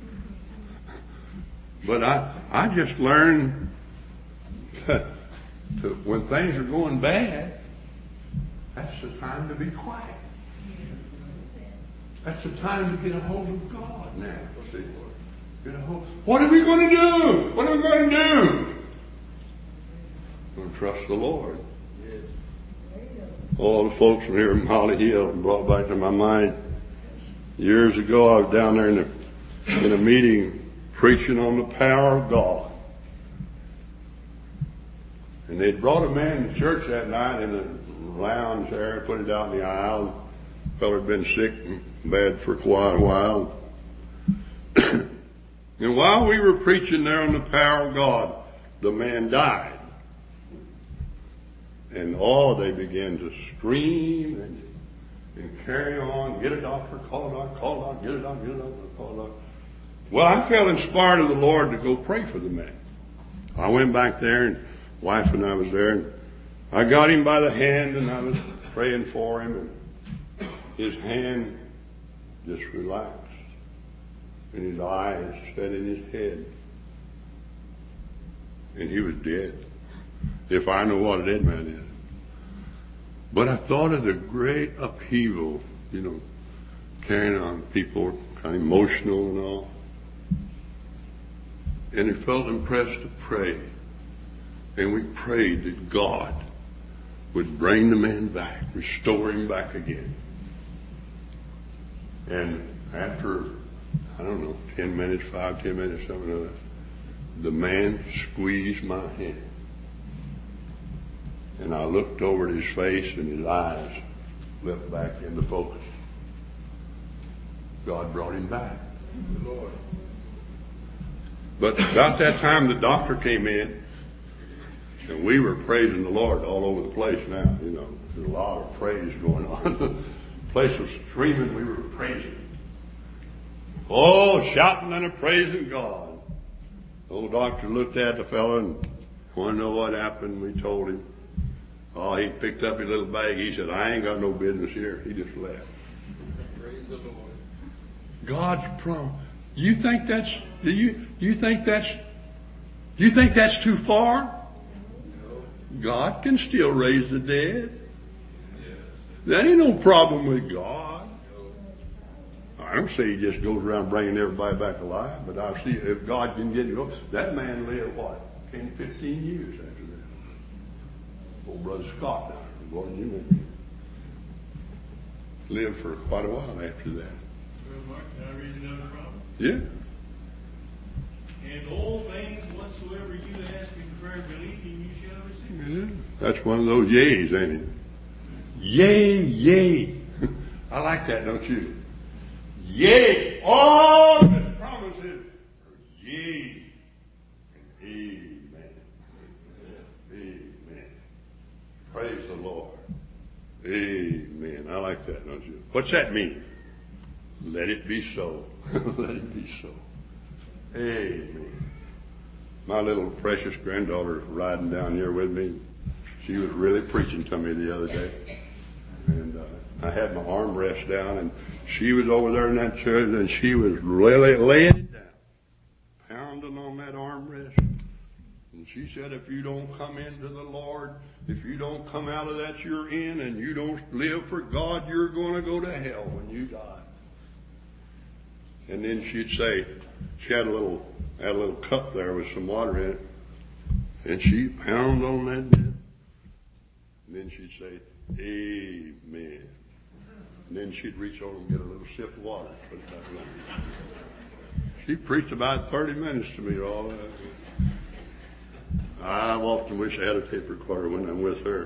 But I, I just learned to, to, when things are going bad, that's the time to be quiet. That's the time to get a hold of God now. See? Get a hold. What are we going to do? What are we going to do? We're going to trust the Lord. All the folks from here in Holly Hill brought back to my mind years ago. I was down there in a, in a meeting preaching on the power of God. And they'd brought a man to church that night in the lounge there, put it out in the aisle. The fellow had been sick and bad for quite a while. And while we were preaching there on the power of God, the man died. And oh, they began to scream and, and carry on. Get a doctor, call a doctor, call a doctor, get a doctor, get a doctor, call a doctor. Well, I felt inspired of the Lord to go pray for the man. I went back there, and wife and I was there, and I got him by the hand, and I was praying for him, and his hand just relaxed, and his eyes set in his head, and he was dead. If I know what a dead man is. But I thought of the great upheaval, you know, carrying on, people kind of emotional and all. And I felt impressed to pray. And we prayed that God would bring the man back, restore him back again. And after, I don't know, ten minutes, five, ten minutes, something like that, the man squeezed my hand. And I looked over at his face, and his eyes flipped back into focus. God brought him back. The Lord. But about that time, the doctor came in, and we were praising the Lord all over the place now. You know, there's a lot of praise going on. The place was screaming. We were praising. Oh, shouting and praising God. The old doctor looked at the fellow and wanted to know what happened. We told him. Oh, he picked up his little bag. He said, I ain't got no business here. He just left. Praise the Lord. God's promise. You think that's, do you, do you think that's, do you think that's too far? No. God can still raise the dead. Yes. That ain't no problem with God. No. I don't say He just goes around bringing everybody back alive, but I see if God can get you, that man lived what, ten, fifteen years after that. Old Brother Scott down there, boy, you know, lived for quite a while after that. Well, Mark, can I read another promise? Yeah. And all things whatsoever you ask in prayer, believing, you shall receive. Yeah, that's one of those yays, ain't it? Yay, yay. I like that, don't you? Yay. All His promises are yay and amen. Amen. Praise the Lord. Amen. I like that, don't you? What's that mean? Let it be so. Let it be so. Amen. My little precious granddaughter was riding down here with me. She was really preaching to me the other day. And uh, I had my armrest down, and she was over there in that chair, and she was really laying it down, pounding on that armrest. And she said, if you don't come into the Lord, if you don't come out of that you're in, and you don't live for God, you're going to go to hell when you die. And then she'd say, she had a little, had a little cup there with some water in it. And she'd pound on that bit. And then she'd say, Amen. And then she'd reach over and get a little sip of water. Put it back on. She preached about thirty minutes to me all that. I often wish I had a tape recorder when I'm with her.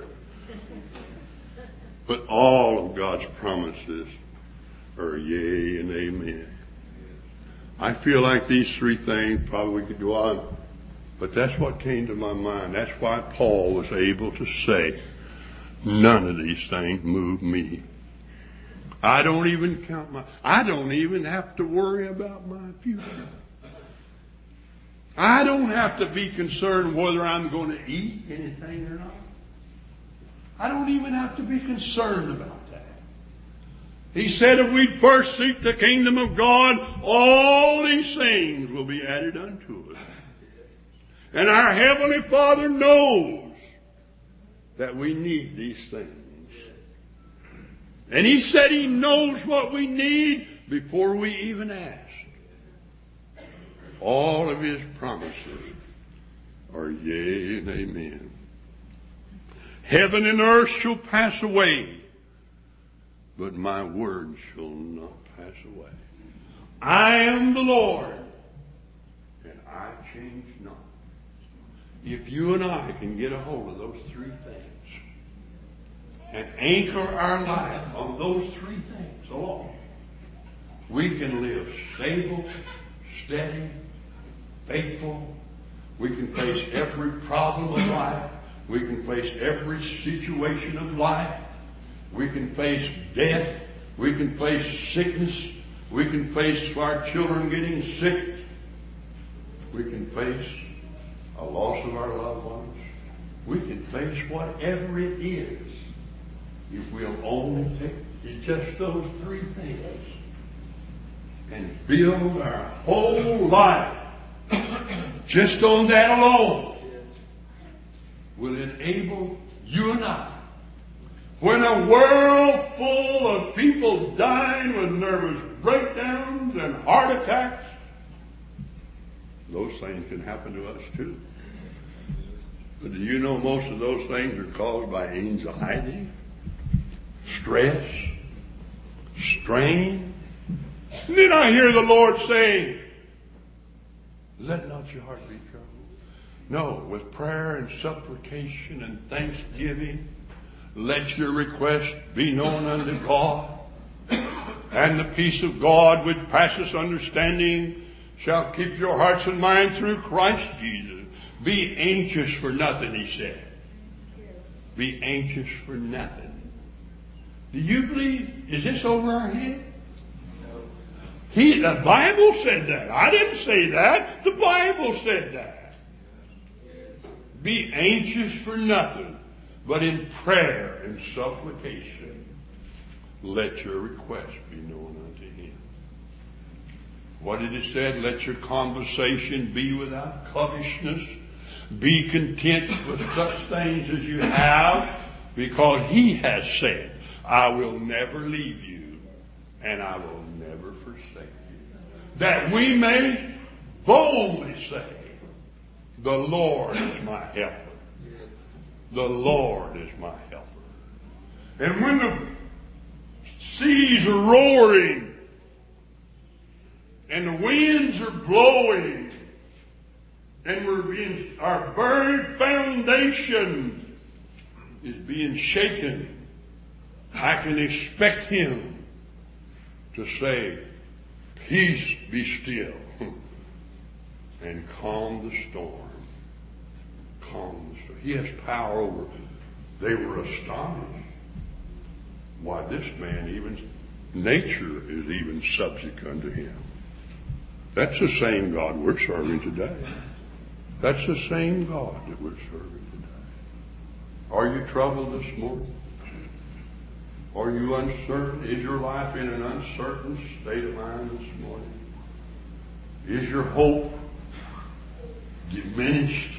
But all of God's promises are yea and amen. I feel like these three things, probably we could go on, but that's what came to my mind. That's why Paul was able to say, none of these things move me. I don't even count my, I don't even have to worry about my future. I don't have to be concerned whether I'm going to eat anything or not. I don't even have to be concerned about that. He said if we first seek the kingdom of God, all these things will be added unto us. And our Heavenly Father knows that we need these things. And He said He knows what we need before we even ask. All of His promises are yea and amen. Heaven and earth shall pass away, but my word shall not pass away. I am the Lord, and I change not. If you and I can get a hold of those three things and anchor our life on those three things alone, we can live stable, steady, faithful. We can face every problem of life. We can face every situation of life. We can face death. We can face sickness. We can face our children getting sick. We can face a loss of our loved ones. We can face whatever it is if we'll only take just those three things and build our whole life just on that alone. Will enable you and I, when a world full of people dying with nervous breakdowns and heart attacks, those things can happen to us too. But do you know most of those things are caused by anxiety, stress, strain? And then I hear the Lord saying, let not your heart be troubled. No, with prayer and supplication and thanksgiving, let your request be known unto God. And the peace of God which passeth understanding shall keep your hearts and minds through Christ Jesus. Be anxious for nothing, He said. Be anxious for nothing. Do you believe? Is this over our head? He, the Bible said that. I didn't say that. The Bible said that. Be anxious for nothing, but in prayer and supplication, let your request be known unto Him. What did it say? Let your conversation be without covetousness. Be content with such things as you have, because He has said, I will never leave you, and I will never forsake you. That we may boldly say, the Lord is my helper. The Lord is my helper. And when the seas are roaring and the winds are blowing and we're being, our very foundation is being shaken, I can expect Him to say, peace be still, and calm the storm. Calm the storm. He has power over. They were astonished. Why, this man, even nature is even subject unto him. That's the same God we're serving today. That's the same God that we're serving today. Are you troubled this morning? Are you uncertain? Is your life in an uncertain state of mind this morning? Is your hope diminished?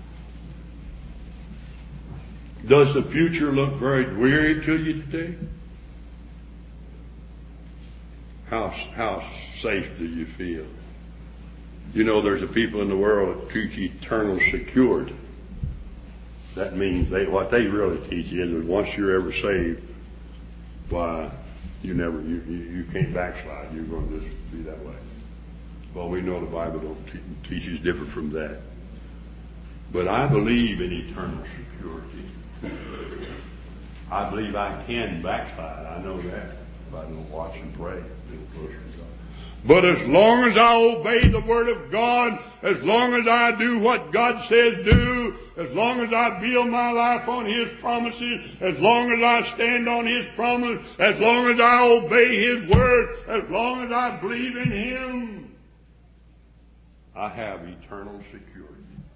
Does the future look very dreary to you today? How, how safe do you feel? You know, there's a people in the world that teach eternal security. That means they, what they really teach is that once you're ever saved, why, you never, you, you, you can't backslide. You're going to just be that way. Well, we know the Bible don't te- teaches different from that. But I believe in eternal security. I believe I can backslide. I know that. If I don't watch and pray. But as long as I obey the Word of God, as long as I do what God says do, as long as I build my life on His promises, as long as I stand on His promise, as long as I obey His Word, as long as I believe in Him, I have eternal security.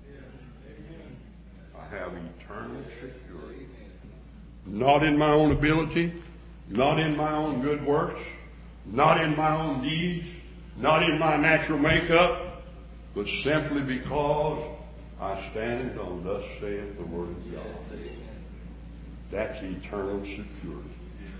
I have eternal security. Not in my own ability, not in my own good works, not in my own deeds, not in my natural makeup, but simply because I stand on thus saith the Word of God. That's eternal security.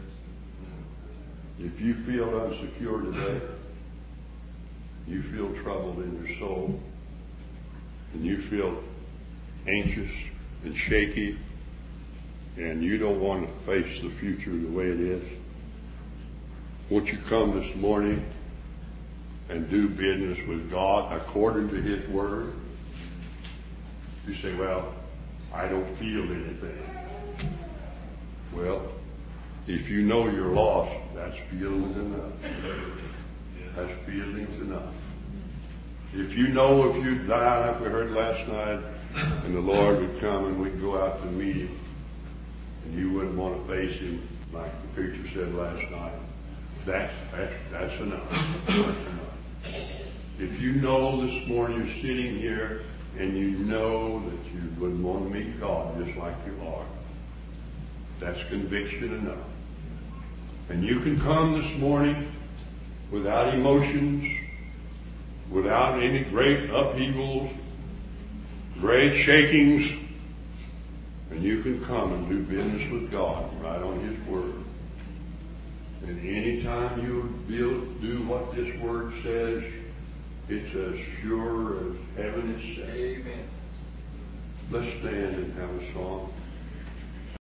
If you feel unsecure today, you feel troubled in your soul, and you feel anxious and shaky, and you don't want to face the future the way it is, won't you come this morning and do business with God according to His Word? You say, well, I don't feel anything. Well, if you know you're lost, that's feelings enough. That's feelings enough. If you know if you die, like we heard last night, and the Lord would come and we'd go out to meet Him, and you wouldn't want to face Him, like the preacher said last night, that's, that's, that's enough. That's enough. If you know this morning you're sitting here and you know that you wouldn't want to meet God just like you are, that's conviction enough. And you can come this morning without emotions, without any great upheavals, great shakings, and you can come and do business with God right on His Word. And any time you build, do what this Word says, it's as sure as heaven itself. Amen. Let's stand and have a song.